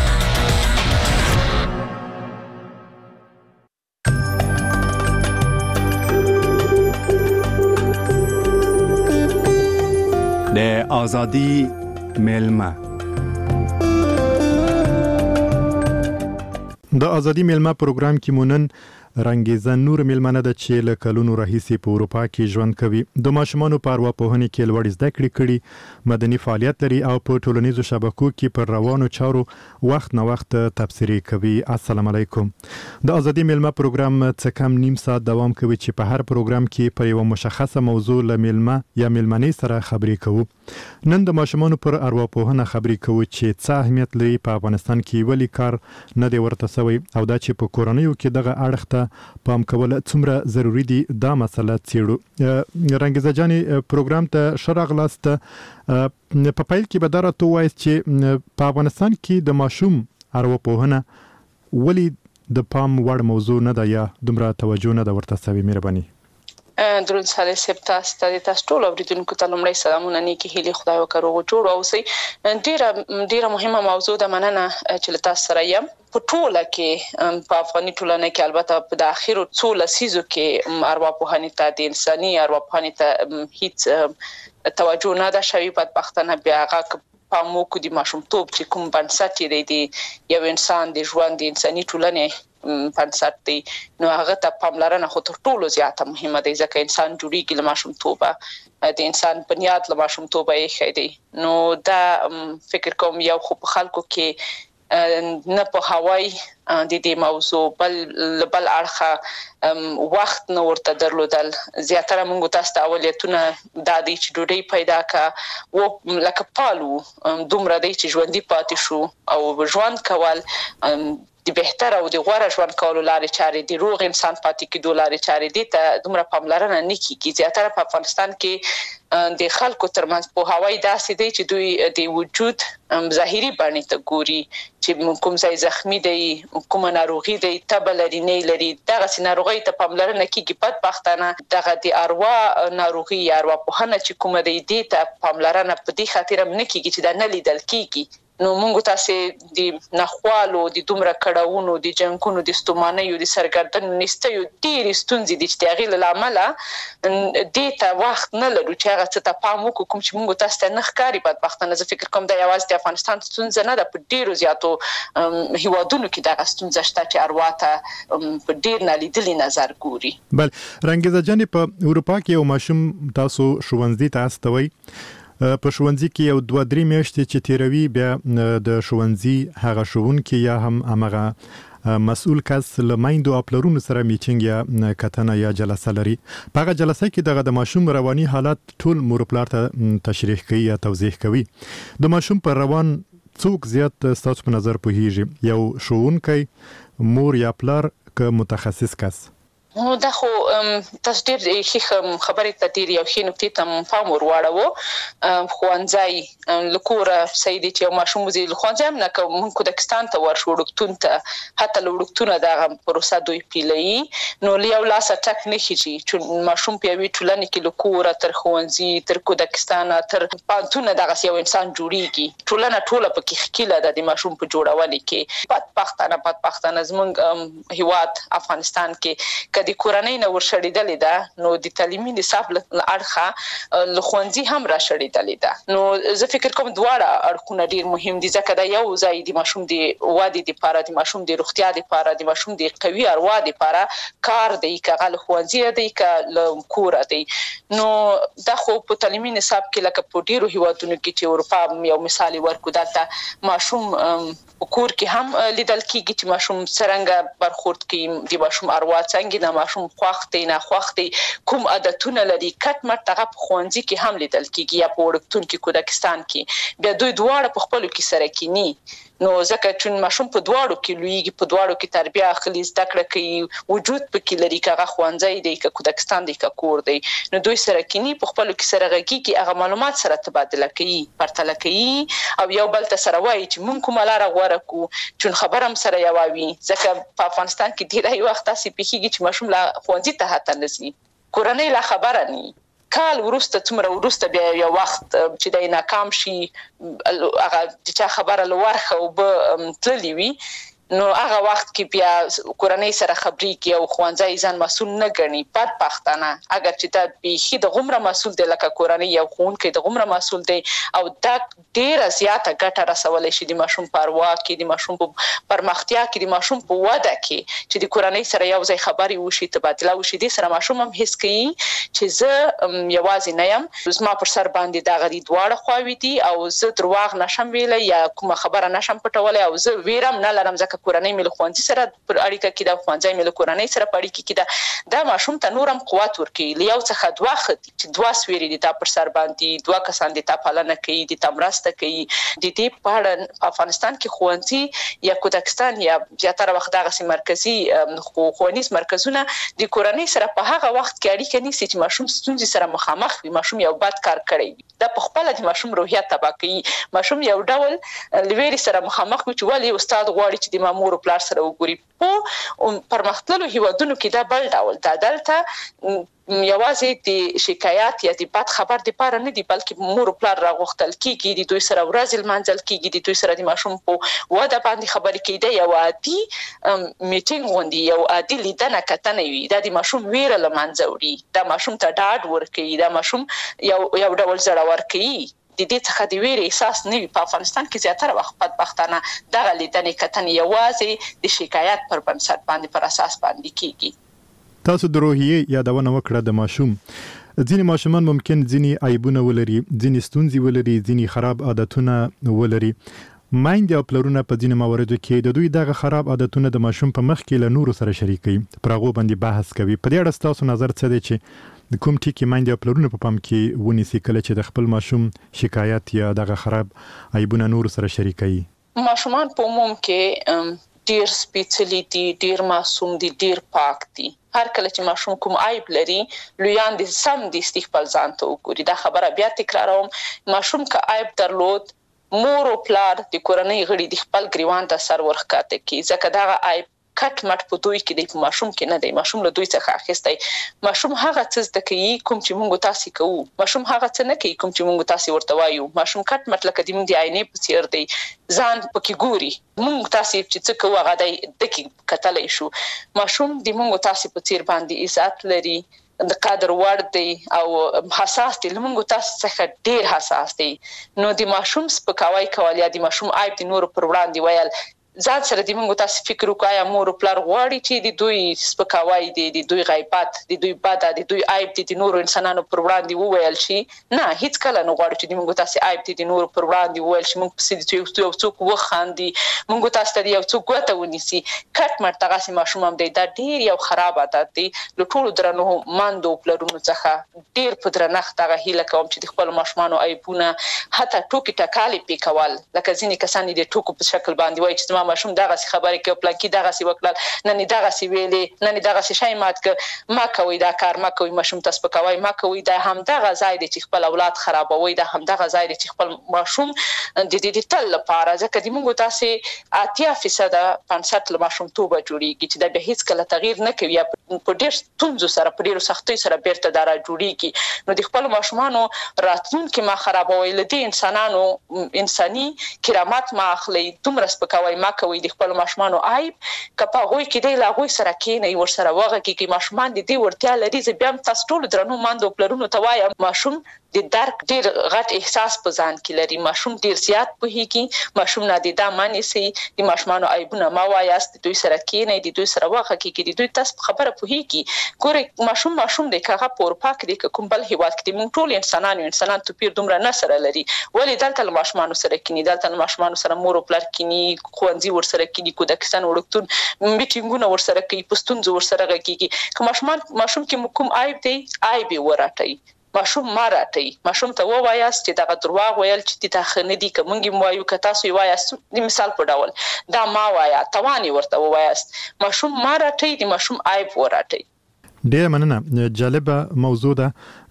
د آزادی میلمه د آزادی میلمه پروګرام کې مونن رنگیزه نور میلمنه د چې له کلونو راهیسې په اروپا کې ژوند کوي د ماشومانو په ارواپوهنې کې لوړ زده کړې کړي مدني فعالیت لري او په ټولنیزو شبکو کې پر روانو چارو وخت نه وخت تبصرې کوي السلام علیکم د آزادی میلمه پروګرام څه کم نیم ساعت دوام کوي چې په هر پروګرام کې پر یو مشخصه موضوع له میلمه یا میلمنې سره خبرې کوو نن د ماشومانو پر ارواپوهنه خبرې کوو چې څه اهمیت لري په افغانستان کې ولی کار نه دی ورته سوی او دا چې په کورنیو کې دغه اړخ ته پام کول څومره ضروری دي دا مسله څېړو رنگیزه جاني پروګرام ته شرغلاست په پیل کې به درته وایي چې په افغانستان کې د ماشوم ارواپوهنه ولی د پام وړ موضوع نه ده یا دومره توجه نه ده ورته سوي؟ مهرباني. درود صالح صاحب، تاسو ټول اوریدونکو ته لومړی سلامونه، نیکی هیلې، خدای وکړو جوړ اوسئ. ډیره مهمه موضوع ده، مننه چې تاسو سره یم. په ټوله کې په افغاني ټولنه کې البته په د اخیرو څو لسیزو کې ارواپوهنې ته، د انساني ارواپوهنې ته هیڅ توجه نه ده شوې. بدبختانه بیا هغه پام وکړو د ماشومتوب چې کوم بنسټ دی یو انسان د ژوند د انساني ټولنې بنسټ دی، نو هغه ته پاملرنه خو تر ټولو زیاته مهمه ده، ځکه انسان جوړیږي له ماشومتوبه، د انسان بنیاد له ماشومتوبه یې ښه دی. نو دا فکر کوم یو خو په خلکو کې نه په هوای د دې موضوع بل اړخه وخت نه ورته درلودل. زیاتره موږ تاسو ته اولیتونه دا دي چې ډوډۍ پیدا کا و لکه پالو دومره دی چې ژوندۍ پاتې شو او ژوند کول د بهتر او د غوړه ژوند کولو لارې چارې دي، روغ انسان پاتې کېدو لارې چارې دي ته دومره پاملرنه نه کیږي. زیاتره په افغانستان کې د خلکو ترمنځ په هوای داسې دی چې دوی د وجود ظاهري بڼې ته ګوري چې کوم ځای زخمی دی، کومه ناروغي دی، تبه لري نه لري، دغه ناروغي ته پاملرنه کیږي. بدبختانه دغه د اروا ناروغي یا ارواپوهنه چې کومه دی دې ته پاملرنه په دې خاطر هم نه کیږي چې دا نه لیدل کیږي. نو موږ تاسو د نخوالو، د دومره کډاونو، د جنگونو، د ستومانیو، د سرګردن نستیو ډېرې ستونزې دي چې د هغې له امله دې ته وخت نه لرو چې هغه څه ته پام وکړو کوم چې موږ تاسو ته نه ښکاري. بدبختانه زه فکر کوم دا یوازې د افغانستان ستونزه نه ده، په ډېرو زیاتو هیوادونو کې دغه ستونزه شته چې اروا ته په ډېر نالیدلي نظر ګوري. بل رنګیزه جانې، په اروپا کې یو ماشوم تاسو ښوونځي ته استوئ، په ښوونځي کې یو 2-3 میاشتې چې تیروي، بیا د ښوونځي هغه ښوونکي یا هم هغه مسؤل کس له میندو او پلرونو سره میټینګ یا کتنه یا جلسه لري. په هغه جلسه کې دغه د ماشوم رواني حالت ټول مور پلار ته تشریح کوي یا توضیح کوي. د ماشوم پر روان څوک زیات ستاسو په نظر پوهیږي، یو ښوونکی، مور یا پلار که متخصص کس؟ نو دا خو تاسو ډېر ښه خبرې ته ډېر یو ښې نکتې ته پام ور واړوو. ښوونځی له کوره صحیح دی چې یو ماشوم وځي له ښوونځي هم نه که موږ کودکستان ته ورشو، وړکتون ته، حتی له وړکتونه دغه پروسه دوی پیلوي. نو له یو لاسه ټک نه خیږي چې ماشوم په یوې ټولنې کې له کوره تر ښوونځي تر کودکستانه تر پوهنتونه دغسې یو انسان جوړیږي. ټولنه ټوله پکې ښکیله ده د ماشوم په جوړونې کې. بدبختانه زموږ هیواد افغانستان کې د کورنۍ نه ورشړېدلې ده، نو د تعلیمي نصاب له اړخه له ښوونځي هم راشړېدلې ده. نو زه فکر کوم دواړه اړخونه ډېر مهم دي، ځکه دا یو ځای د ماشوم د ودې دپاره، د ماشوم د روغتیا دپاره، د ماشوم د قوي اروا دپاره کار دی، که هغه له ښوونځي دی که له کوره دی. نو دا خو په تعلیمي نصاب کې لکه په ډېرو هیوادونو کې چې اروپا یو مثال ورکړو، دلته ماشوم په کور کې هم لیدل کېږي چې ماشوم څرنګه برخورد کوي، د ماشوم اروا څنګه د ماشوم خوښ دی نه خوښ دی، کوم عادتونه لري، کټ مټ هغه په ښوونځي کې هم لیدل کېږي یا په وړکتون کې، کودکستان کې. بیا دوی دواړه په خپلو کې سره کینی، نو ځکه چې ماشوم په دواړو کې لویږي، په دواړو کې تربیه اخلي، زده کړه کوي، وجود پکې لري، که هغه ښوونځی دی که کودکستان دی که کور دی. نو دوی سره کینی، په خپلو کې سره غږیږي، هغه معلومات سره تبادله کوي، پرتله کوي او یو بل ته سره وایي چې موږ کومه لاره غوره کړو، چون خبره هم سره یوه وي. ځکه په افغانستان کې ډېری وخت داسې پېښېږي چې ماشوم لا ښوونځي ته حتی نه ځي، کورنۍ لا خبره نه، کال وروسته څومره وروسته بیا یو وخت چې دی ناکام شي، هغه د چا خبره له ورخه اوبه تللي وي، نو هغه وخت کې بیا کورنۍ سره خبرې کوي او ښوونځی ځان مسؤل نه ګڼي. بدبختانه اگر چې دا بیخي د غومره مسؤل دی لکه کورنۍ یو ښوونکی د غومره مسؤل دی، او دا ډېره زیاته ګټه رسولی شي د ماشوم په اروا کې، د ماشوم په پرمختیا کې، د ماشوم په وده کې، چې د کورنۍ سره یو ځای خبرې وشي، تبادله وشي. دې سره ماشوم هم حس کوي چې زه یوازې نه یم، زما پر سر باندې دغه دواړه خواوې دي او زه درواغ نشم ویلی یا کومه خبره نشم پټولی، او زه ویره هم نه لرم ځکه کورنۍ مې له ښوونځي سره پر اړیکه کې ده، ښوونځی مې له کورنۍ سره په اړیکه کې ده. دا ماشوم ته نور هم قوت ورکوي، له یو څخه دوه ښه دي چې دوه سویرې دي تا پر سر باندې، دوه کسان دي تا پالنه کوي، دي تا مرسته کوي. د دې په اړه په افغانستان کې ښوونځي یا کودکستان یا زیاتره وخت دغسې مرکزي ښوونیز مرکزونه د کورنۍ سره په هغه وخت کې اړیکه نیسي چې ماشوم ستونزې سره مخامخ وي، ماشوم یو بد کار کړی وي. دا په خپله د ماشوم روحیه تباه کوي. ماشوم یو ډول له ویرې سره مخامخ وي چې ولې استاد غواړي چې د زما مور او پلار سره وګوري. په پرمختللو هیوادونو کې دا بل ډول دا دلته یوازې د شکایت یا د بد خبر د پاره نه دی، بلکې مور او پلار راغوښتل کیږي د دوی سره ورځ المنځل کیږي، د دوی سره د ماشوم په وده باندې خبرې کیده، یو عادي میټینګ غونډي، یو عادي لیدنه کتنه وي. دا د ماشوم ویره لمنځه وړي، دا ماشوم ته ډاډ ورکوي، دا ماشوم یو ډول زړه ورکوي. د دې څخه د ویرې احساس نه وي. په افغانستان کې زیاتره وخت بدبختانه دغه لیدنې کتنې یوازې د شکایت پر بنسټ باندې پر اساس باندې کیږي. تاسو د روحیې یادونه وکړه د ماشوم. ځینې ماشومان ممکن ځینې عیبونه ولري، ځینې ستونزې ولري، ځینې خراب عادتونه ولري. مایندې او پلرونه په ځینې مواردو کې د دوی دغه خراب عادتونه د ماشوم په مخ کې له نورو سره شریکوي، پر هغو باندې بحث کوي. په دې اړه ستاسو نظر څه دی چې د کوم ټکي مایندې او پلرونه په پام کې ونیسي کله چې د خپل ماشوم شکایت یا دغه خراب عیبونه نورو سره شریکوي؟ ماشومان په عموم کې ډیر سپیڅلی دي، ډیر معصوم دي، ډیر پاک دي. هر کله چې ماشوم کوم عیب لري، لویان دي سم دي استقبال ځان ته وګوري. دا خبره بیا تکراروم، ماشوم که عیب درلود، مور او پلار د کورنۍ غړي د خپل ګریوان ته سر ورخکاته کی، ځکه دا عیب کټ مټ په دوی کې د ماشوم کې نه دی. ماشوم له دوی څخه اخیستی. ماشوم هغه څه زده کوي کوم چې موږ تاسو کوو. ماشوم هغه څه نه کوي کوم چې موږ تاسو ورته وایو. ماشوم کټ مټ لکه د موږ د عینې په څیر دی، ځان پکې ګوري. موږ تاسو چې څه کوو هغه د دقیق کتلای شو. ماشوم د موږ تاسو په څیر باندې عزت لري، د قدر وړ دی او حساس دی. موږ تاسو څخه ډیر حساس دی. نو د ماشوم سپکاوی کول یا د ماشوم عیب د نور پر وړاندې ویل، ځان سره د موږ تاسو فکر وکړئ مور او پلار غواړي چې د دوی سپکاوی دي، د دوی غیبت، د دوی بد، د دوی عیب دي د نورو انسانانو پر وړاندې وویل شي. نه، هیڅ کله نه غواړي چې د موږ تاسو عیب دي د نورو پر وړاندې وویل شي. موږ پسې د یو څوک وخاندي، موږ تاسو ته یو څوک ګوته ونیسي. کټ مټ دغه ماشوم هم دی. دا ډیر یو خراب عادت دی. له ټولو درنو ماندو پلرونو څخه ډیر په درنښت دغه هیله کوم چې د خپل ماشومانو عیبونه حتی ټوکې ټکالې پې کول، لکه ځینې کسان د ټوکو په شکل باندې وایي چې زما ماشوم دغه خبرې کوي، پلانکی دغه سی وکړل، نن دغه سی ویلې، نن دغه سی شای مات ک، ما کوي دا کار، ما کوي ماشوم تاسو پکوي، ما کوي دا هم دغه ځای دی چې خپل اولاد خرابوي، دا هم دغه ځای دی چې خپل ماشوم د دې تل لپاره ځکه د موږ تاسو 80% 50 له ماشوم توبه جوړیږي چې دا به هیڅ کله تغییر نه کوي، په ډېر ستونزو سره په ډېر سختۍ سره بیرته دارا جوړیږي. نو د خپل ماشومانو راتلونکي ما خرابوي، لدی انسانانو انساني کرامت ما اخلي، دومره سپکوي ما کوي د خپل ماشومانو عیب کپا غوي کې دی لا غوي سره کې نه ور سره وغه کې ماشومان د دې ورتیا لري. زه بیا تاسو ټول درنو ماندو پلرونو ته وایم، ماشوم د درک ډیر غټ احساس په ځان کې لري. ماشوم ډیر زیات پوهیږي. ماشوم نه د دا معنی سي د ماشومانو عیبونه ما وایاست، دوی سره کې نه د دوی سره وغه کې د دوی تاسو خبره پوهیږي. ګوره ماشوم د کاغه پور پاک دی کوم بل هیواد کې موږ ټول انسانان توپیر دومره نه سره لري. ولی دلته ماشومان سره کینی، دلته ماشومان سره مور او پلار کینی، خوندې ور سره کینی، کودکستان وړکتون میټینګونه ور سره کوي، پستونځ ور سره کوي. که ماشوم کې کوم عیب دی، عیب وراتای. ماشوم ماراټي، ماشوم ته ووایاست چې دا دروغ ویل چې ته خنه دي کومږي موایو که تاسو وایاست د مثال په ډول دا ما وایا توانی ورته وایاست. ماشوم ماراټي د ماشوم عیب وراتای. ډېر مننه. جالبه موضوع ده.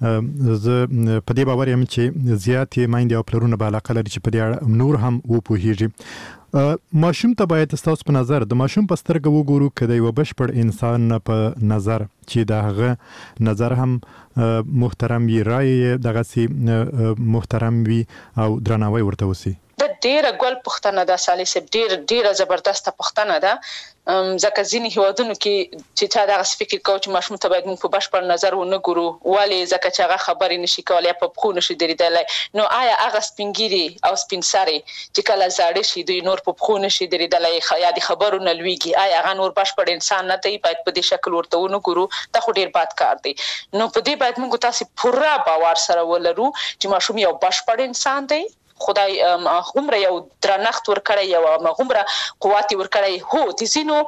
زه په دې باور یم چې زیاتې مایندې او پلرونه به علاقه لري چې په دې اړه نور هم وپوهیږي. ماشوم ته باید تاسو په نظر د ماشوم په سترګه وګورو که د یو بشپړ انسان په نظر چې د هغه نظر هم محترم وي، رایې دغسې محترم وي او درناوی ورته وسي. د ډیره ګل پښتنه ده سالي صاحب، ډیره زبردسته پښتنه ده. ځکه ځینې هیوادونو کې چې چا دغه فکر کوي چې ماشوم ته باید موږ په بشپړ نظر ونه ګورو، ولې ځکه چې هغه خبرې نشي کولای، په پخو نشي درېدلی. نو آیا هغه سپینګیري او سپین سرې چې کله زاړه شي دوی نور په پخو نشي درېدلی یا د خبرو نه لویږي، آیا هغه نور بشپړ انسان نه دی؟ باید په دې شکل ورته ونه ګورو. دا خو ډیر بد کار دی. نو په دې باید موږ تاسو پوره باور سره ولرو چې ماشوم یو بشپړ انسان دی. خدای هغومره یو درنښت ورکړی، یو هغومره قوت ورکړی. هو د ځینو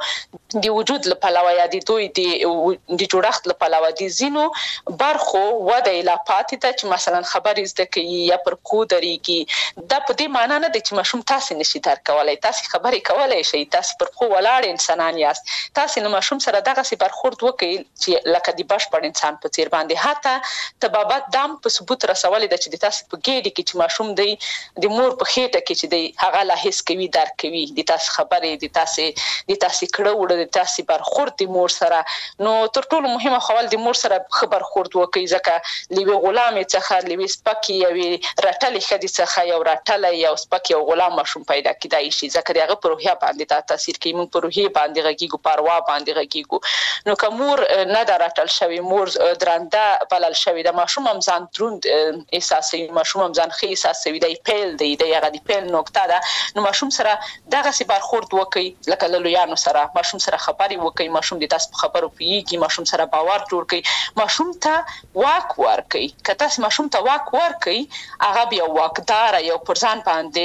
د وجود لپاره یا د دوی د جوړښت لپاره د زینو برخو وده لا پاتې ته چې مثلا خبرې زده کوي یا پر کو درېږي دا په دې معنی نه دی چې ماشوم تاسو نشي درک کولای، تاسو خبرې کولای شئ، تاسو پر کو ولاړ انسانان یاست، تاسو نو ماشوم سره دغه سي برخورد وکړي چې لکه د بشپړ انسان په څیر باندې حتی تبابت دام په ثبوت رسولې د چې د تاسو په ګېډه کې چې ماشوم دی د مور په خېټه کې چې دی هغه لا هیڅ کوي درک کوي د تاسو خبرې د تاسو کړه د تاسو برخورد د مور سره. نو تر ټولو مهمه خپل د مور سره خبر خورد وکړي ځکه لوي غلام څخه لوي سپکی یو رټلې خدي څخه یو رټلې یو سپکی یو غلام ماشوم پیدا کیدای شي ځکه دغه په روحیه باندې تاثیر کوي، موږ په روحیه باندې غږیږو، پروا باندې غږیږو. نو کومور نه درټل شوی مور درنده بلل شوی د ماشوم هم ځان دروند احساسوي، ماشوم هم ځان ښه احساسوي، د پیل دی د هغه د پیل نقطه ده. نو ماشوم سره دغه سي برخورد وکړي لکه لویانو سره، ماشوم سره خبرې وکړي، ماشوم د تاسو په خبرو پیږي، ماشوم سره باور جوړ کړي، ماشوم ته واک ورکړي. که تاسو ماشوم ته واک ورکړي هغه بیا واکدار یو پر ځان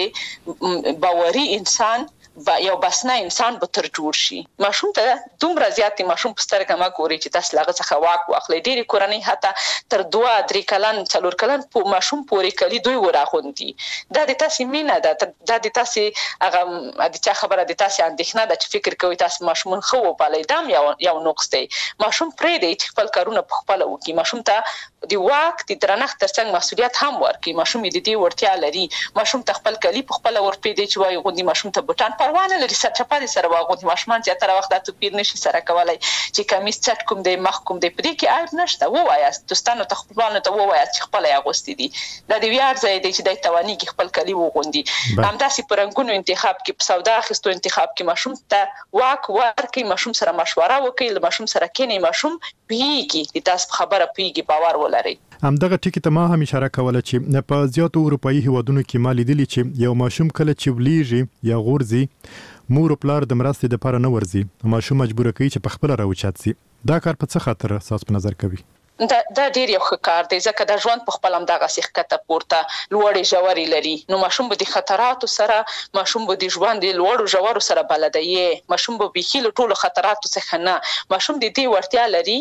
باندې باوري انسان یو بسنه انسان به تر جوړ شي. ماشوم ته دومره زیات ماشوم په سترګه ما ګوري چې تاسو لاغه څخه واک واخلي. ډېری کورنۍ حتی تر 2-3 کلن 4 کلن په ماشوم پورې کلی دوی وراغوندي. دا د تاسو مینه ده، دا د تاسو هغه د چا خبره د تاسو اندېښنه ده چې فکر کوي تاسو ماشوم خو وپالي. دا یو نقص دی. ماشوم پرې دی چې خپل کارونه په خپل وکړي. ماشوم ته د واک د درنښت ترڅنګ مسؤلیت هم ورکړي. ماشوم د دې وړتیا لري. ماشوم ته خپل کلی په خپل ورپې دی چې وایي غوندي ماشوم ته بوتان پروانه لري، سرچپه سره واغوندي. ماشومان زیاتره وخت د توپیر نشي سره کولای چې کمیس چټ کوم دی مخ کوم دی، په دې کې عیب نشته. ووایاست دوستانو ته خپلوانو ته ووایاست چې خپل یې اغوستي دي. دا د ویاړ ځای دی چې د توانی کې خپل کلی وغوندي. همداسې په رنګونو انتخاب کې، په سودا اخیستو انتخاب کې ماشوم ته واک ورکړي، ماشوم سره مشوره وکړي، له ماشوم سره کینې، ماشوم پیږي د تاسو خبره پیږي، باور ولري. همدغه ټکی ته ما هم اشاره کوله چې په زیاتو اروپאי هیوادونو کې ما لیدلی چې یو ماشوم کله چې ولیږي یا غورځي مور او پلار د مرستې لپاره نه ورځي، ماشوم مجبور کوي چې په خپل راوچات سي. دا کار په څه خاطر اساس په نظر کوي؟ دا ډیر یو ښه کار دی ځکه د ژوند په خپل هم دغه سیخته پورته لوړې ژورې لري. نو ماشوم به د خطراتو سره، ماشوم به د ژوند د لوړو ژورو سره بلد دی، ماشوم به به له ټولو خطراتو څخه نه، ماشوم د دې ورتیا لري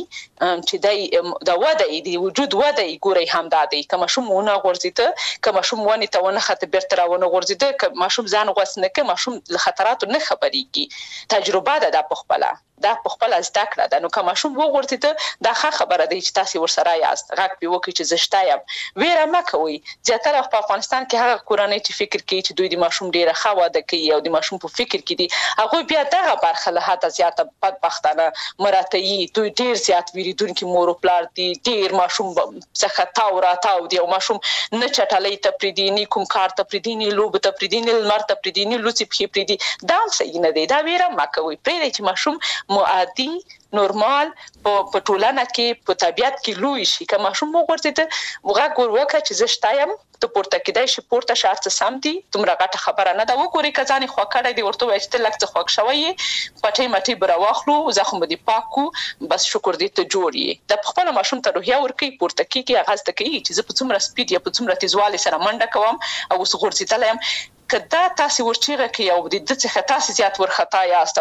چې د وده د وجود وده ګوري هم دا دی. که ماشوم ونه غورځیده، که ماشوم ونه ته ونه خط بیرته راونه غورځیده، که ماشوم ځان غوسنه، که ماشوم له خطراتو نه خبرېږي، تجربه ده په خپل دا په خپل زده کړه ده. نو که ماشوم وغورځیده دا ښه خبره ده چې تاسو ورسره یاست، غږ به وکړي چې زه شته یم. ویره مه کوئ. زیاتره په افغانستان کې هغه کورنۍ چې فکر کوي چې دوی د ماشوم ډیره ښه واده کوي او د ماشوم په فکر کې دي، هغه بیا دغه برخه له حد زیاته بدبختانه مراتعي، دوی ډیر زیات ویریدونکي مور او پلار دي، ډیر ماشوم څخه تاو را تاو دی او ماشوم نه چټلې ته پریدي، نه کوم کار ته پریدي، نه لوب ته پریدي، نه لمر ته پریدي، نه لوڅي پخې پریدي. دا صحیح نه دی. دا ویره مه کوئ. پرېږدئ چې ماشوم عادي نورمال په ټولنه کې په طبيعت کې لوی شي. که ماشوم وغورځي غږ وکړي چې زه شته یم، ته پورته کېدای شي، پورته شرط سم دي، دومره غټه خبره نه ده. وګوري که ځان خوا کړی دی ورته وایي چې لږ څه خوښ شوی پټي مټي بر واخلو، زخم دې پاکو، بس شکر دې ته جوړي. د خپل ماشوم ته روحیه ورکړي، پورته کېږي، هغه زده کوي چې زه په څومره سپیډ یا په څومره تیزوالي سره منډه کوم او اوس غورځېدلی یم. که دا تاسو ورچیغه کوي او د دې څخه تاسو زیات ورخطا یاست،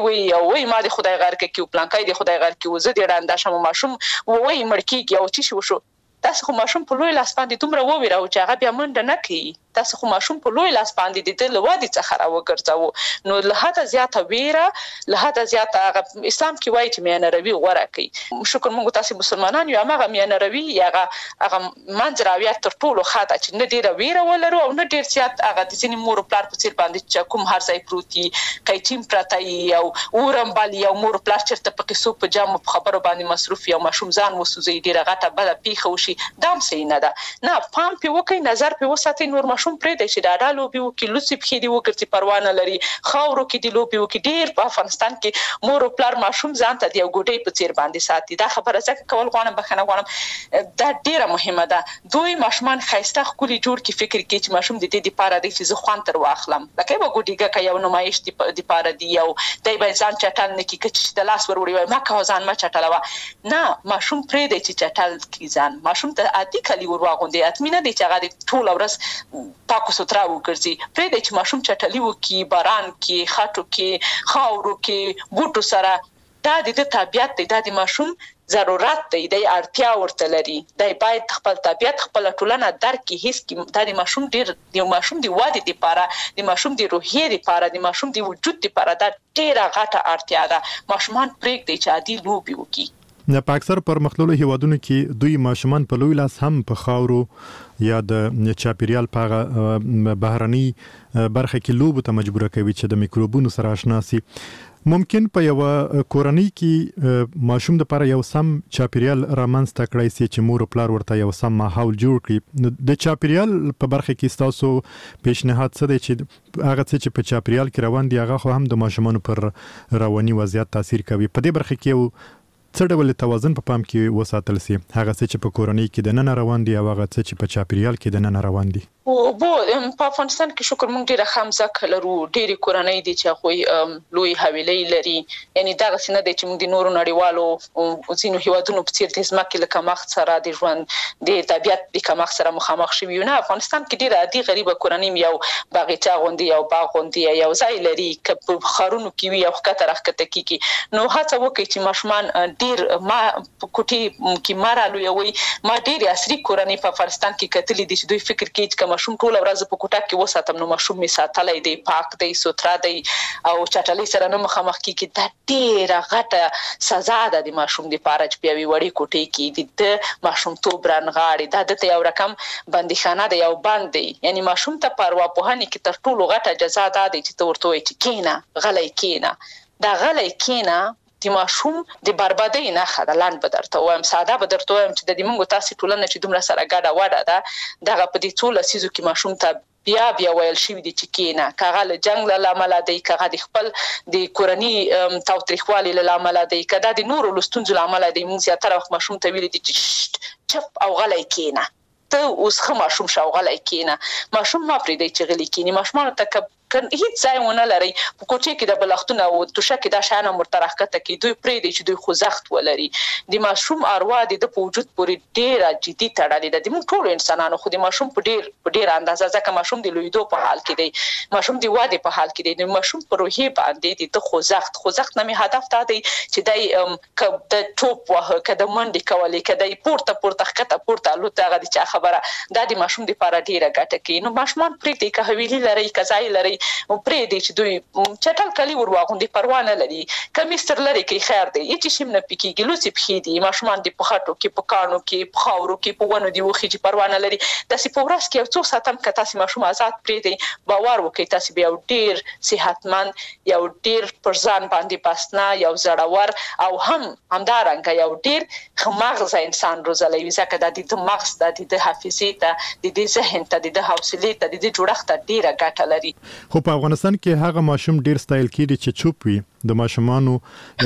وای ما د خدای غار کې او پلانکای د خدای غار کې وزه دې ډاندا شم ماشوم وای مړکیږي او چی شو. تاسو خو ماشوم په لوی لاس باندې دومره وویره او چې هغه بیا منډه نه کوي. تاسو خو ماشوم په لوی لاس باندې د لوادي څخه راوګرځاو. نو له حد زیاته ویره، له حد زیاته اسلام کې وایي چې میانه روي غوړه کوي. شکر موږ تاسو مسلمانان یو، هغه میانه روي هغه منځراویه تر ټولو خاطه چې نه ډیره ویره ولرو او نه ډیر زیات هغه د ځینې مور پلار په څیر باندې چې کوم هر ځای پروتي قیچیم پرتای او اورم بالی او مور پلار چرته په قصو په جامو په خبرو باندې مصروف یا ماشوم ځان وسوځي، ډیره غټه بل پیخه وشي. دام صحیح نه ده. نه پام په وکي، نظر په وساتي. نور ماشوم پرې دی چې دا ډالو به وکي، لوڅي په دې وکړي، پروانه لري، خاورو کې دی لوبي وکي. ډیر په افغانستان کې مور او پلار ماشوم ځان ته دی او ګډي په څیر باندې ساتي. دا خبره ځکه کول غواړم، بخنه غواړم، دا ډیره مهمه ده. دوی ماشومان خایسته خولي جوړ کی فکر کوي چې ماشوم د دې لپاره دی چې زه خوان تر واخلم، لکه به ګډیګه کوي او نمایش دی لپاره دی او دای به ځان چټل نه کی چې د لاس ور وړي ما کا ځان ما چټلوا. نه ماشوم پرې دی چې چټل کی ځان. ماشوم ته عادي کلی ور واغوندي، اتمنه دي چې هغه ټول ورځ پاکو سترا وګرځي پرې د ماشوم چټلی وکي باران کې خاطو کې خاورو کې بوټو سره دا د طبيعت د ماشوم ضرورت دی د اړتیا ورته لري د باید خپل طبيعت خپل ټولنه درک کې هیڅ کې د ماشوم ډیر د ماشوم د واده لپاره د ماشوم د روحي لپاره د ماشوم د وجود لپاره دا ډیره غټه اړتیا ده ماشومان پرېږدي چې عادي لوبي وکړي په اکثر پرمختللو هیوادونو کې دوی ماشومان په لوی لاس هم په خاورو یا د چاپیریال په بهرني برخه کې لوبو ته مجبور کوي چې د میکروبونو سره آشنا شي ممکن په یو کورنۍ کې ماشوم د لپاره یو سم چاپیریال رامنځته کړی سي چې مور او پلار ورته یو سم ماحول جوړ کړي د چاپیریال په برخه کې تاسو پیشنهاد څه دی چې هغه څه چې په چاپیریال کې روان دي هغه خو هم د ماشومانو پر رواني وضعیت تاثیر کوي په دې برخه کې یو څه ډول توازن په پام کې وساتل سي هغه څه چې په کورنۍ کې د نن روان دي او هغه څه چې په چاپیریال کې د نن روان دي او په افغانستان کې شکر مونږ ډیره خامځه لرو ډیره کورنۍ دي چې خو لوی حویلۍ لري یعنی دا غسنه دي چې موږ د نورو نړیوالو او ځینو هیوادونو په څیر د ځمکې له کمښت سره د ژوند د طبيعت د کمښت سره مخامخ شوي نه افغانستان کې ډیره عادي غریبه کورنۍ یو باغچه غوندي یو باغ غوندي یو ځای لري چې په خارونو کې وي او خطر راخته کیږي نو هڅه وکړي چې ماشومان ډیر ما کوټي کې مارالو یوي ما ډیر عصري کورنۍ په افغانستان کې کتلې دي چې دوی فکر کوي چې ماشوم ټول ورځ په کوټه کې وساتم نو ماشوم می ساتلای دی پاک دی سوترا دی او چټلې سره نه مخامخ کیږي دا ډیره غټه سزا ده د ماشوم لپاره چې په وړي کوټه کې د ماشوم تو برنغاړي دا د یو رقم بندیخانه دی یو باندې یعنی ماشوم ته پروا په هني کې تر ټولو غټه جزا ده چې تو ورته وي چې کینا غلای کینا دا غلای کینا د ماشوم د بربادۍ نه خدلان بدرته وایم ساده بدرته وایم چې د دې مونږ تاسو ټولنه چې دومره سره ګډه وډه ده دغه په دې ټول سيزو کې ماشوم ته بیا ویل شي دي چې کینا کاغه له جنگ له عمل دی کاغه د خپل د کورنۍ توتریخوالي له عمل دی کدا د نورو لستونځ له عمل دی مونږ زیاتره وخت ماشوم ته ویل دي چې چپ او غلای کینا ته اوس خه ماشوم شاو غلای کینا ماشوم ما پرې دی چې غلی کینی ماشوم ته هیڅ ځای ونه لري په کوټه کې د بلختونه او توشه کې د شانه مرترخته کې دوی پرې دي چې دوی خوځښت ولري د ماشوم اروا د وجود پورې ډیره جدي تړلې ده د موږ ټول انسانانو خو د ماشوم په ډیر اندازه ځکه ماشوم د لویدو په حال کې دی ماشوم د واده په حال کې دی د ماشوم په روحي باندې د خوځښت نه می هدف ته دی چې د ټوپ وه کده منډي کولې کده پورته خطه پورته لوته غدي چې خبره د ماشوم لپاره ډیره ګټه کوي نو ماشومان پرې دي که حویلي لري کځای لري او پرې دي چې دوی چټل کلی ورواغوندي پروا نه لري کمیستر لري کې خیر دی چې شیم نه پکېږي لوسی پخې دي ماشومان د پخاټو کې پکانو کې پخاورو کې په ونه دی وخی چې پروا نه لري د سی پورس کې څو ساتم که تاسو ماشوم آزاد پرې دي باور وکړئ تاسو بیا ډیر صحتمند یو ډیر پرځان باندې پاسنا یو زړور او همدارنګ یو ډیر خماغز انسان روزلوي ځکه د مغز د حافظې ته د ذهن ته د حوصله ته د جوړښت ډیره ګټه لري خو په افغانستان کې هغه ماشوم ډیر سټایل کړي چې چوپ وي د ماشومانو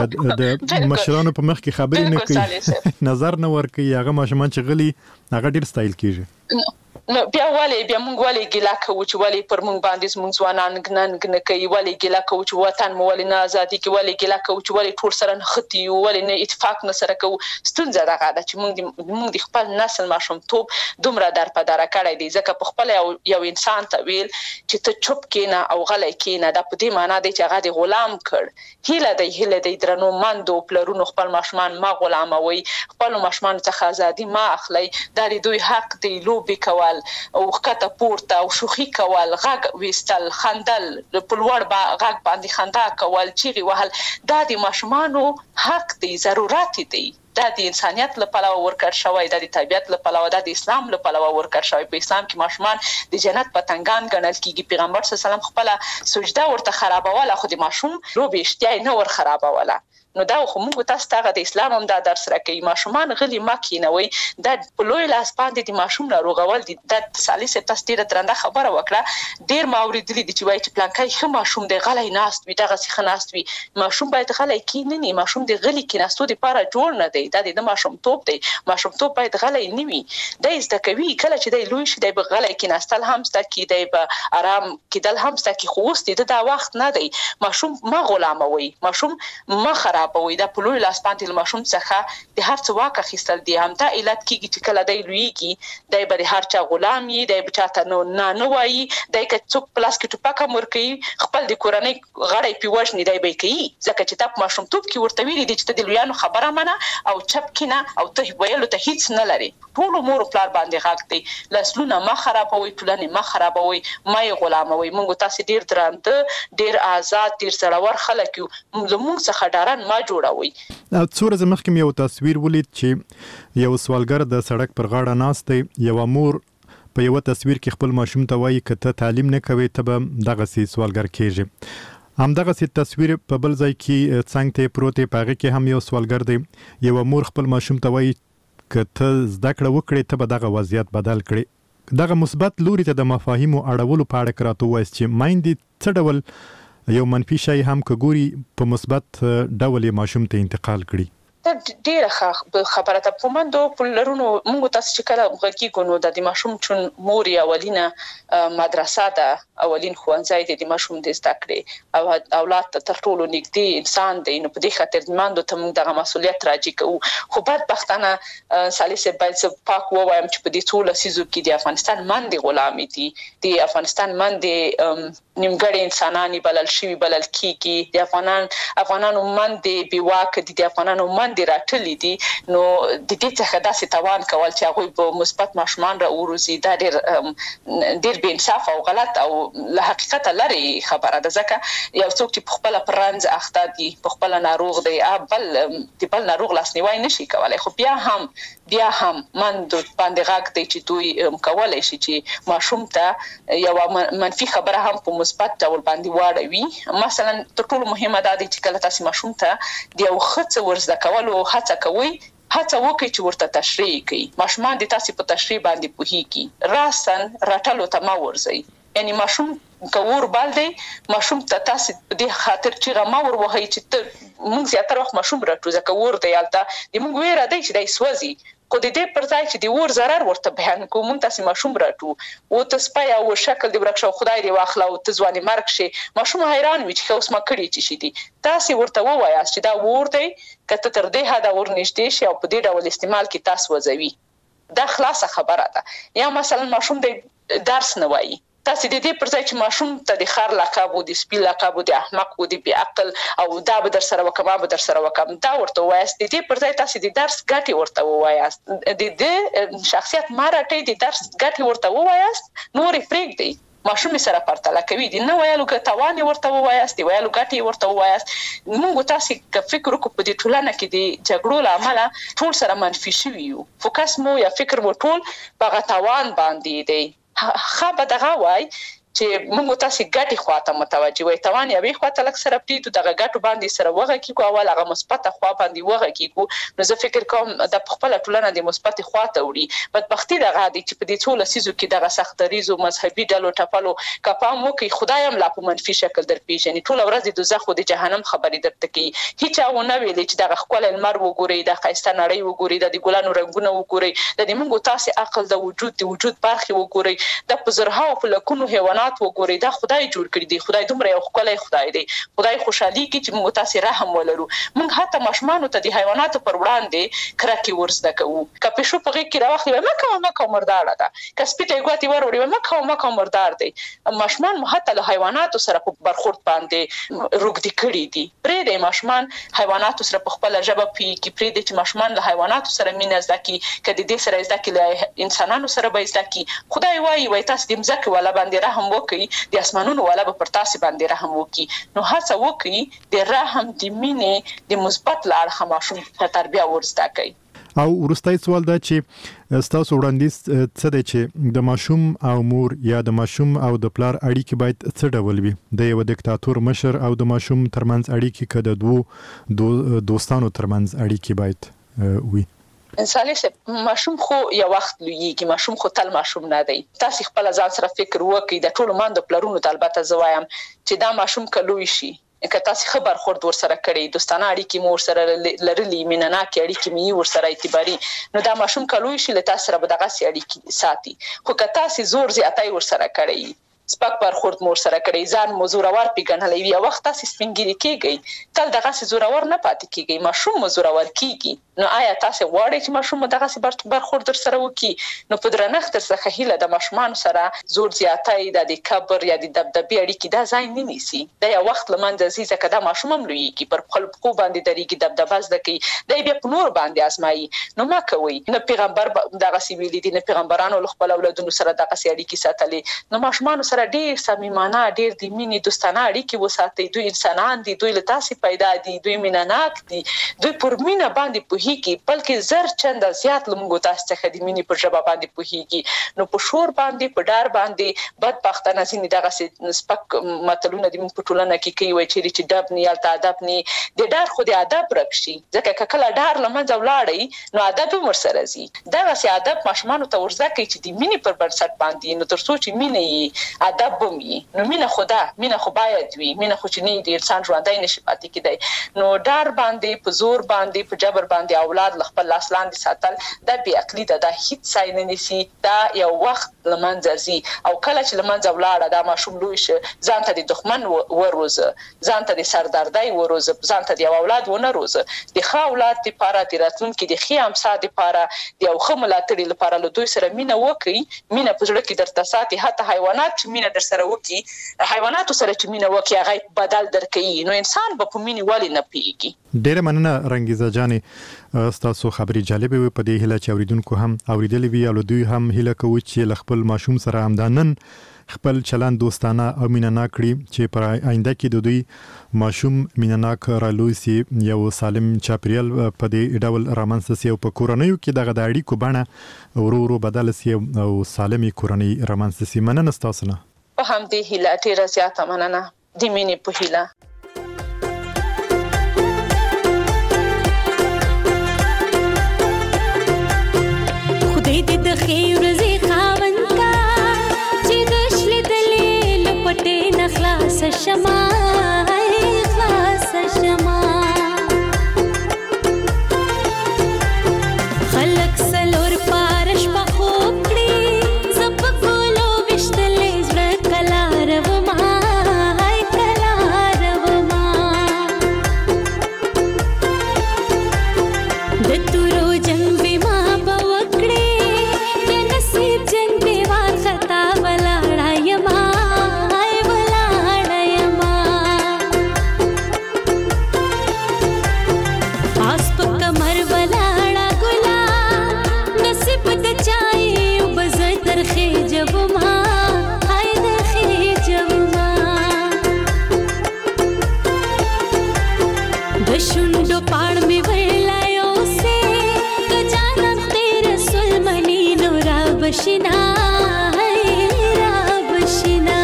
د مشرانو په مخ کې خبرې نه کوي نظر نه ور کوي هغه ماشومان چې غلي هغه ډیر سټایل کیږي نو بیا مونږ ولې ګیلا کوو چې ولې پر مونږ باندې مونږ ځوانان ګنن کوي ولې ګیلا کوو چې وطن مو ولې نه ازادي کې ولې ګیلا کوو چې ولې ټول سره نختی ولې نه اتفاق نه سره کوو ستونزه دغه ده چې مونږ د خپل نسل ماشوم توپ دومره در په دره کړی دی ځکه په خپل یو انسان ته ویل چې ته چوپ کینا او غلی کینا دا په دې معنی دی چې هغه د غلام کړ هیله دی درنو مندو پلرونو خپل ماشومان ما غلاموي خپل ماشومان څخه ازادي ما اخلي دا دوی حق دی لوبي کول او خطه پورته او شوخي کول غږ وستل خندل په لوړ غږ باندې خندا کول چیغي وهل دا د ماشومانو حق دی ضرورت دی دا د انسانيت لپاره ورکړ شوی د طبيعت لپاره د اسلام لپاره ورکړ شوی په اسلام کې ماشومان د جنت پتنګان ګڼل کیږي پیغمبر صلی الله علیه وسلم خپل سجده ورته خرابوله خو د ماشوم روبي اشتیاي نه ور خرابوله نو دا خو موږ تاسو ته د اسلام هم دا درس راکوي ماشومان غلي ماکینوي د پلوې لاس باندې د ماشوم ناروغول دي د سالي سپتاس ډیره ترنده خبره وکړه ډیر ماوریدلي دي چې وایي چې پلانکای خو ماشوم د غلای ناست وي دغه څه خناست وي ماشوم باید غلای کینې نه ماشوم د غلي کیناستو لپاره جوړ نه دی د ماشوم توپ دی ماشوم توپ باید غلای نه وي د زده کوي کله چې د لوی شي د غلای کیناستل هم ست کی دی په آرام کېدل هم ست کی خوست دي دا وخت نه دی ماشوم ما غلاموي ماشوم ما خراب خرابوي دا په لوی لاس باندې ماشوم څخه د هر څه واقع خستل دي هم دا علت کیږي چې کله دی لویږي دای به هر چا غلام وي دای به چاته نه وایي دای که څوک پلاس کې ټوپک امر کوي خپل د کورنۍ غړی پیوښني دی به کوي ځکه چې تاسو ماشوم توپ کې ورته ویلي دي چې د لویانو خبره منه او چپ کینه او ته ویلو ته هیڅ نه لري ټول مور پلار باندې حق دی لاسلونه ما خرابوي ټولنه ما خرابوي ما غلاموي موږ تاسو ډیر درانده ډیر آزاد ډیر سړور خلک یو موږ څخه ډارن ما جوړوي. څو ورځې مخکې یو تصویر ولید چې یو سوالګر د سړک پر غاړه ناست دی یو مور په یو تصویر کې خپل ماشوم ته وایي که ته تعلیم نه کوي ته به دغه سي سوالګر کېږي همدغه سي تصویر په بل ځای کې څنګه ته پروت په هغه کې هم یو سوالګر دی یو مور خپل ماشوم ته وایي که ته زده کړه وکړې ته به دغه وضعیت بدل کړې دغه مثبت لوري ته د مفاهیمو اړولو په اړه کراته وایي چې مایندې څه ډول یو منفي شی هم کګوري په مثبت ډول ماشوم ته انتقال کړي ډیره خبره ته پومندو پلرونو موږ تاسو چې کله غږی نو د ماشوم چون مور اولینه مدرسه ده اولین ښوونځی د ماشوم د زده کړې او اولاد ته تر ټولو نږدې انسان دی نو په دې خاطر ماندو ته موږ دغه مسؤلیت راځي کوو خو بدبختانه سالسه باید پاک وایم چې په دې ټول سيزو کې د افغانستان باندې غلامي دي د افغانستان باندې نیمګړی انسانانی بلل شي بلل کیږي د افغانانو باندې بیواک دي د افغانانو باندې راټلې دي نو د دې څخه داسې توان کول چې هغه په مثبت ماشومان را وروزي دا ډېر بې انصاف او غلط او له حقیقت لري خبره ده ځکه یو څوک چې په خپل پرانځ اخته دي په خپل ناروغ دی بل ناروغ لاسنیوي نشي کولای خو بیا هم من د باندې غاک دی چې دوی کولای شي چې ماشوم ته یو منفي خبره هم په مثبت ډول باندې واړوي مثلا تر ټولو مهمه ده چې کله تاسو ماشوم ته د یو خڅ ورزده کولو هڅه کوي هڅه وکړئ چې ورته تشریح کړئ ماشومان د تاسو په تشریح باندې پوهیږي راسن راټلو ته ما ورځي یعنی ماشوم کور بالدي ماشوم ته تاسو په دې خاطر چې غما ور وهي چې موږ زیاتره وخت ماشوم راټو ځکه ور دی یالته د موږ ویره دی چې دای سوځي کو د دې پر ځای چې د ور zarar ورته بیان کوم تاسو ماشوم راټو او تاسو په یو شکل دی ورکشو خدای دی واخلا او تزواني مرګ شي ماشوم حیران وي چې اوس ما کړی چې شي دي تاسو ورته وایاست چې دا ور دی کته تر دې هدا ور نشته شي او په دې ډول استعمال کې تاسو وځوي دا خلاصه خبره ده یا مثلا ماشوم د درس نه وایي تاسو د دې پر ځای چې ماشوم ته د خار لقب او د سپی لقب او د احمق او د بی عقل او دا به در سره وکم به در سره وکم دا ورته وایاست د دې پر ځای تاسو د درس ګټي ورته وایاست د دې شخصیت مارټي د درس ګټي ورته وایاست نور پرېګ دی ماشوم سره پرتله کوي د نو ویلو ګټوانه ورته وایاست دی ویلو ګټي ورته وایاست موږ تاسو که فکر وکړو په دې ټولنه کې د جګړو لامل ټول سره منفي شوی یو فوکس مو یا فکر مو ټول په غټوان باندې دی خبره دغه وای چې موږ تاسو ګټي خواته متوجي وي توان یا به خواته لک سره پریتو دغه ګټو باندې سره وغه کیږي اول هغه مثبت خوا باندې وغه کیږي نو زه فکر کوم د خپل ټولنه د مثبت خواته وړي بدبختی دغه دي چې په دې ټول سيزو کې دغه سختريزو مذهبي ډلو ټپلو کپام وکي خدایم لا په منفي شکل در پیژني ټول ورځ د دوزخ او د جهنم خبرې درته کوي هیڅ ونه ویلې چې دغه خپل المر وګوري د خيسته نړۍ وګوري د ګلانو رنگونه وګوري د دې موږ تاسو عقل د وجود برخه وګوري د پزرها او فلکونو حیوانات وګوري دا خدای جوړ کړی دی خدای دومره یو خدای خدای دی خدای خوشحالي کی چې موږ تاسو رحم ولرو موږ حتی ماشومان ته د حیواناتو پر وړاندې کرکی ورزده کوو کپې شو په کې راوخلی مکه مردار ده کسپټه ګوتی وروړي مکه مردار دی ماشومان حتی له حیواناتو سره په برخورد باندې روګدي کړی دي پرې د ماشومان حیواناتو سره په خپل ژبه پی کې پرې د ماشومان له حیواناتو سره مینه زده کی کدي دې سره زده کی له انسانانو سره به زده کی خدای وای تاسو د مزکه ولا باندې رحم وکي د اسمانونو ولا به پر تاسو باندې رحم وکي نو هڅه وکي د رحم د مینې د مثبت لار خماشوم په تربیه ورسته کوي او ورستای سوال دا چې تاسو وړاندیز څه دی چې د ماشوم او مور یا د ماشوم او د پلار اړیکې باید څه ډول وي د یو دیکتاتور مشر او د ماشوم ترمنځ اړیکې کده دوه دوستانو ترمنځ اړیکې باید وي انساني ماشوم خو یو وخت لویږي ماشوم خو تل ماشوم نه دی تاسو خپل ځان سره فکر وکړئ د ټولو ماندو پلرونو ته البته زوایم چې دا ماشوم کلوي شي که تاسو خبر خورد ور سره کړی دوستانه اړیکې مو سره لرلې مینناکې اړیکې می ور سره اعتباري نو دا ماشوم کلوي شي له تاسو سره به دغه سي اړیکې ساتي خو که تاسو زور زیاتای ور سره کړی سپک برخورد مور سره کړی ځان مو زورور پیګنلې وی وخت تاسو سپینګری کیږي تل دغه زورور نه پاتې کیږي ماشوم مو زورور کیږي نو آیا تاسو غواړئ چې ماشوم دغه برخورد سره وکي نو په درنښت سره هیله د ماشومان سره زور زیاتای د کبر یا د دبدبې اړیکې دا ځای نه نیسي دا یو وخت لمنځه زی ځکه دا ماشوم هم لویږي پر خپل کو باندې درېږي دبدبه زده کوي دا بیا په نور باندې ازمایي نو ما کوي نه پیغمبر دغه سیویل دي نه پیغمبرانو خپل اولادونو سره دغه اړیکې ساتلې نو ماشومان سره ډېر صمیمانه ډېر د مینې دوستانه اړیکې وساتي دوی انسانان دي دوی له تاسو پیدا دي دوی میناناک دي دوی پر مینه باندې پوهیږي بلکې زر چنده زیات لمغو تاسو څخه د مینې په ژبه باندې پوهیږي نو په شور باندې په ډار باندې بدبختانه ځینې دغه سپک متلونه د په ټولنه کې کوي چې دب نه یالته ادب نه د ډار خو د ادب رکشي ځکه کله ډار لمنځه ولاړی نو ادب هم سره زی دغه سي ادب ماشومان ته ورزده کوي چې د مینې پر بنسټ باندې نو تر څو چې مینه یې ادب هم یې نو مینه خو باید وي مینه خو چې نه د انسان ژوندۍ نشي پاتې کېدای نو ډار باندې په زور باندې په جبر باندې اولاد خپل لاس لاندې ساتل دا بی عقلی ده دا هیڅ ځای نه نیسي دا یو وخت لمنځه زی او کله چې لمنځه ولاړه دا ماشوم لوی شي ځان ته د دښمن وروزه ځان ته د سردردۍ وروزه ځان ته د یو اولاد ونه روزه د ښه اولاد لپاره د راتلونکي د ښه امسا لپاره د یو ښه ملاتړي لپاره له دوی سره مینه وکړي مینه په زړه کې درته ساتي حتی حیوانات چې مینه در سره وکړي حیواناتو سره چې مینه وکړي هغه بدل درکړي نو انسان به په مینې ولې نه پیږي ډېر مننه رنګیزه جانې تاسو خبرې جالبه وي په دې هیله چې اوریدونکو هم اوریدلې وي او دوی هم هیله کوي چې خپل ماشوم سره همدانن خپل چلند دوستانه او مینناک کړي چې پر آینده کې د دوی ماشوم مینناک رالوسی یو سالم چاپریال په دې ډول رامنځته سي او په کورنیو کې دغه د اړیکو بڼه ورو ورو بدل سي او سالمي کورنۍ رامنځته سي مننه تاسو نه په هم دې هیله ډیره زیاته مننه د مینې په هیله خدای دې د خیر ورځې خاوند کا چې د شل دلې لپټې نه خلاص شمه خلاص شمه خلک سلور پارش په خوب کړي زپ ګولو وشتلې زړه کلار وما کلار وما د تورو جنگ بما بشنا را بشنا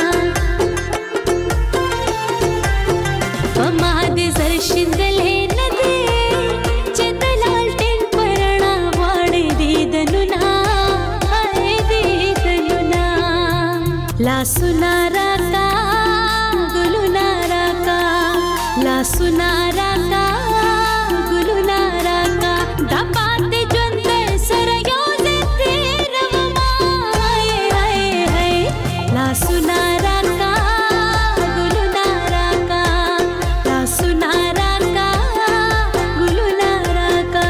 پما دې زر شندلې نه دې چې دلال ټین پرنا وړې دې دنونا دې دنونا لا سنا راکا ګلونا راکا لا سنا راکا ګلونا راکا دا پاتې ژوند سره सुना राका गुलुना राका ला सुना राका गुलुना राका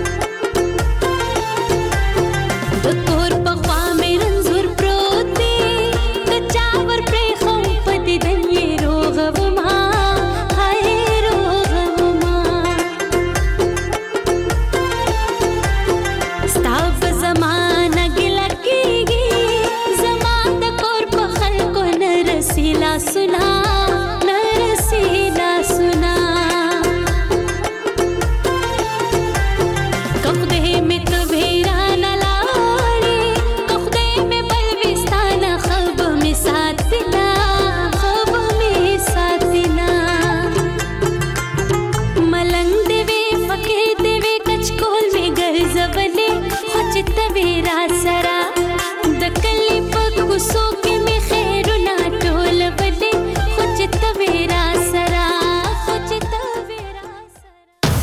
د کور په خوا مې رنځور پروت دی ویرا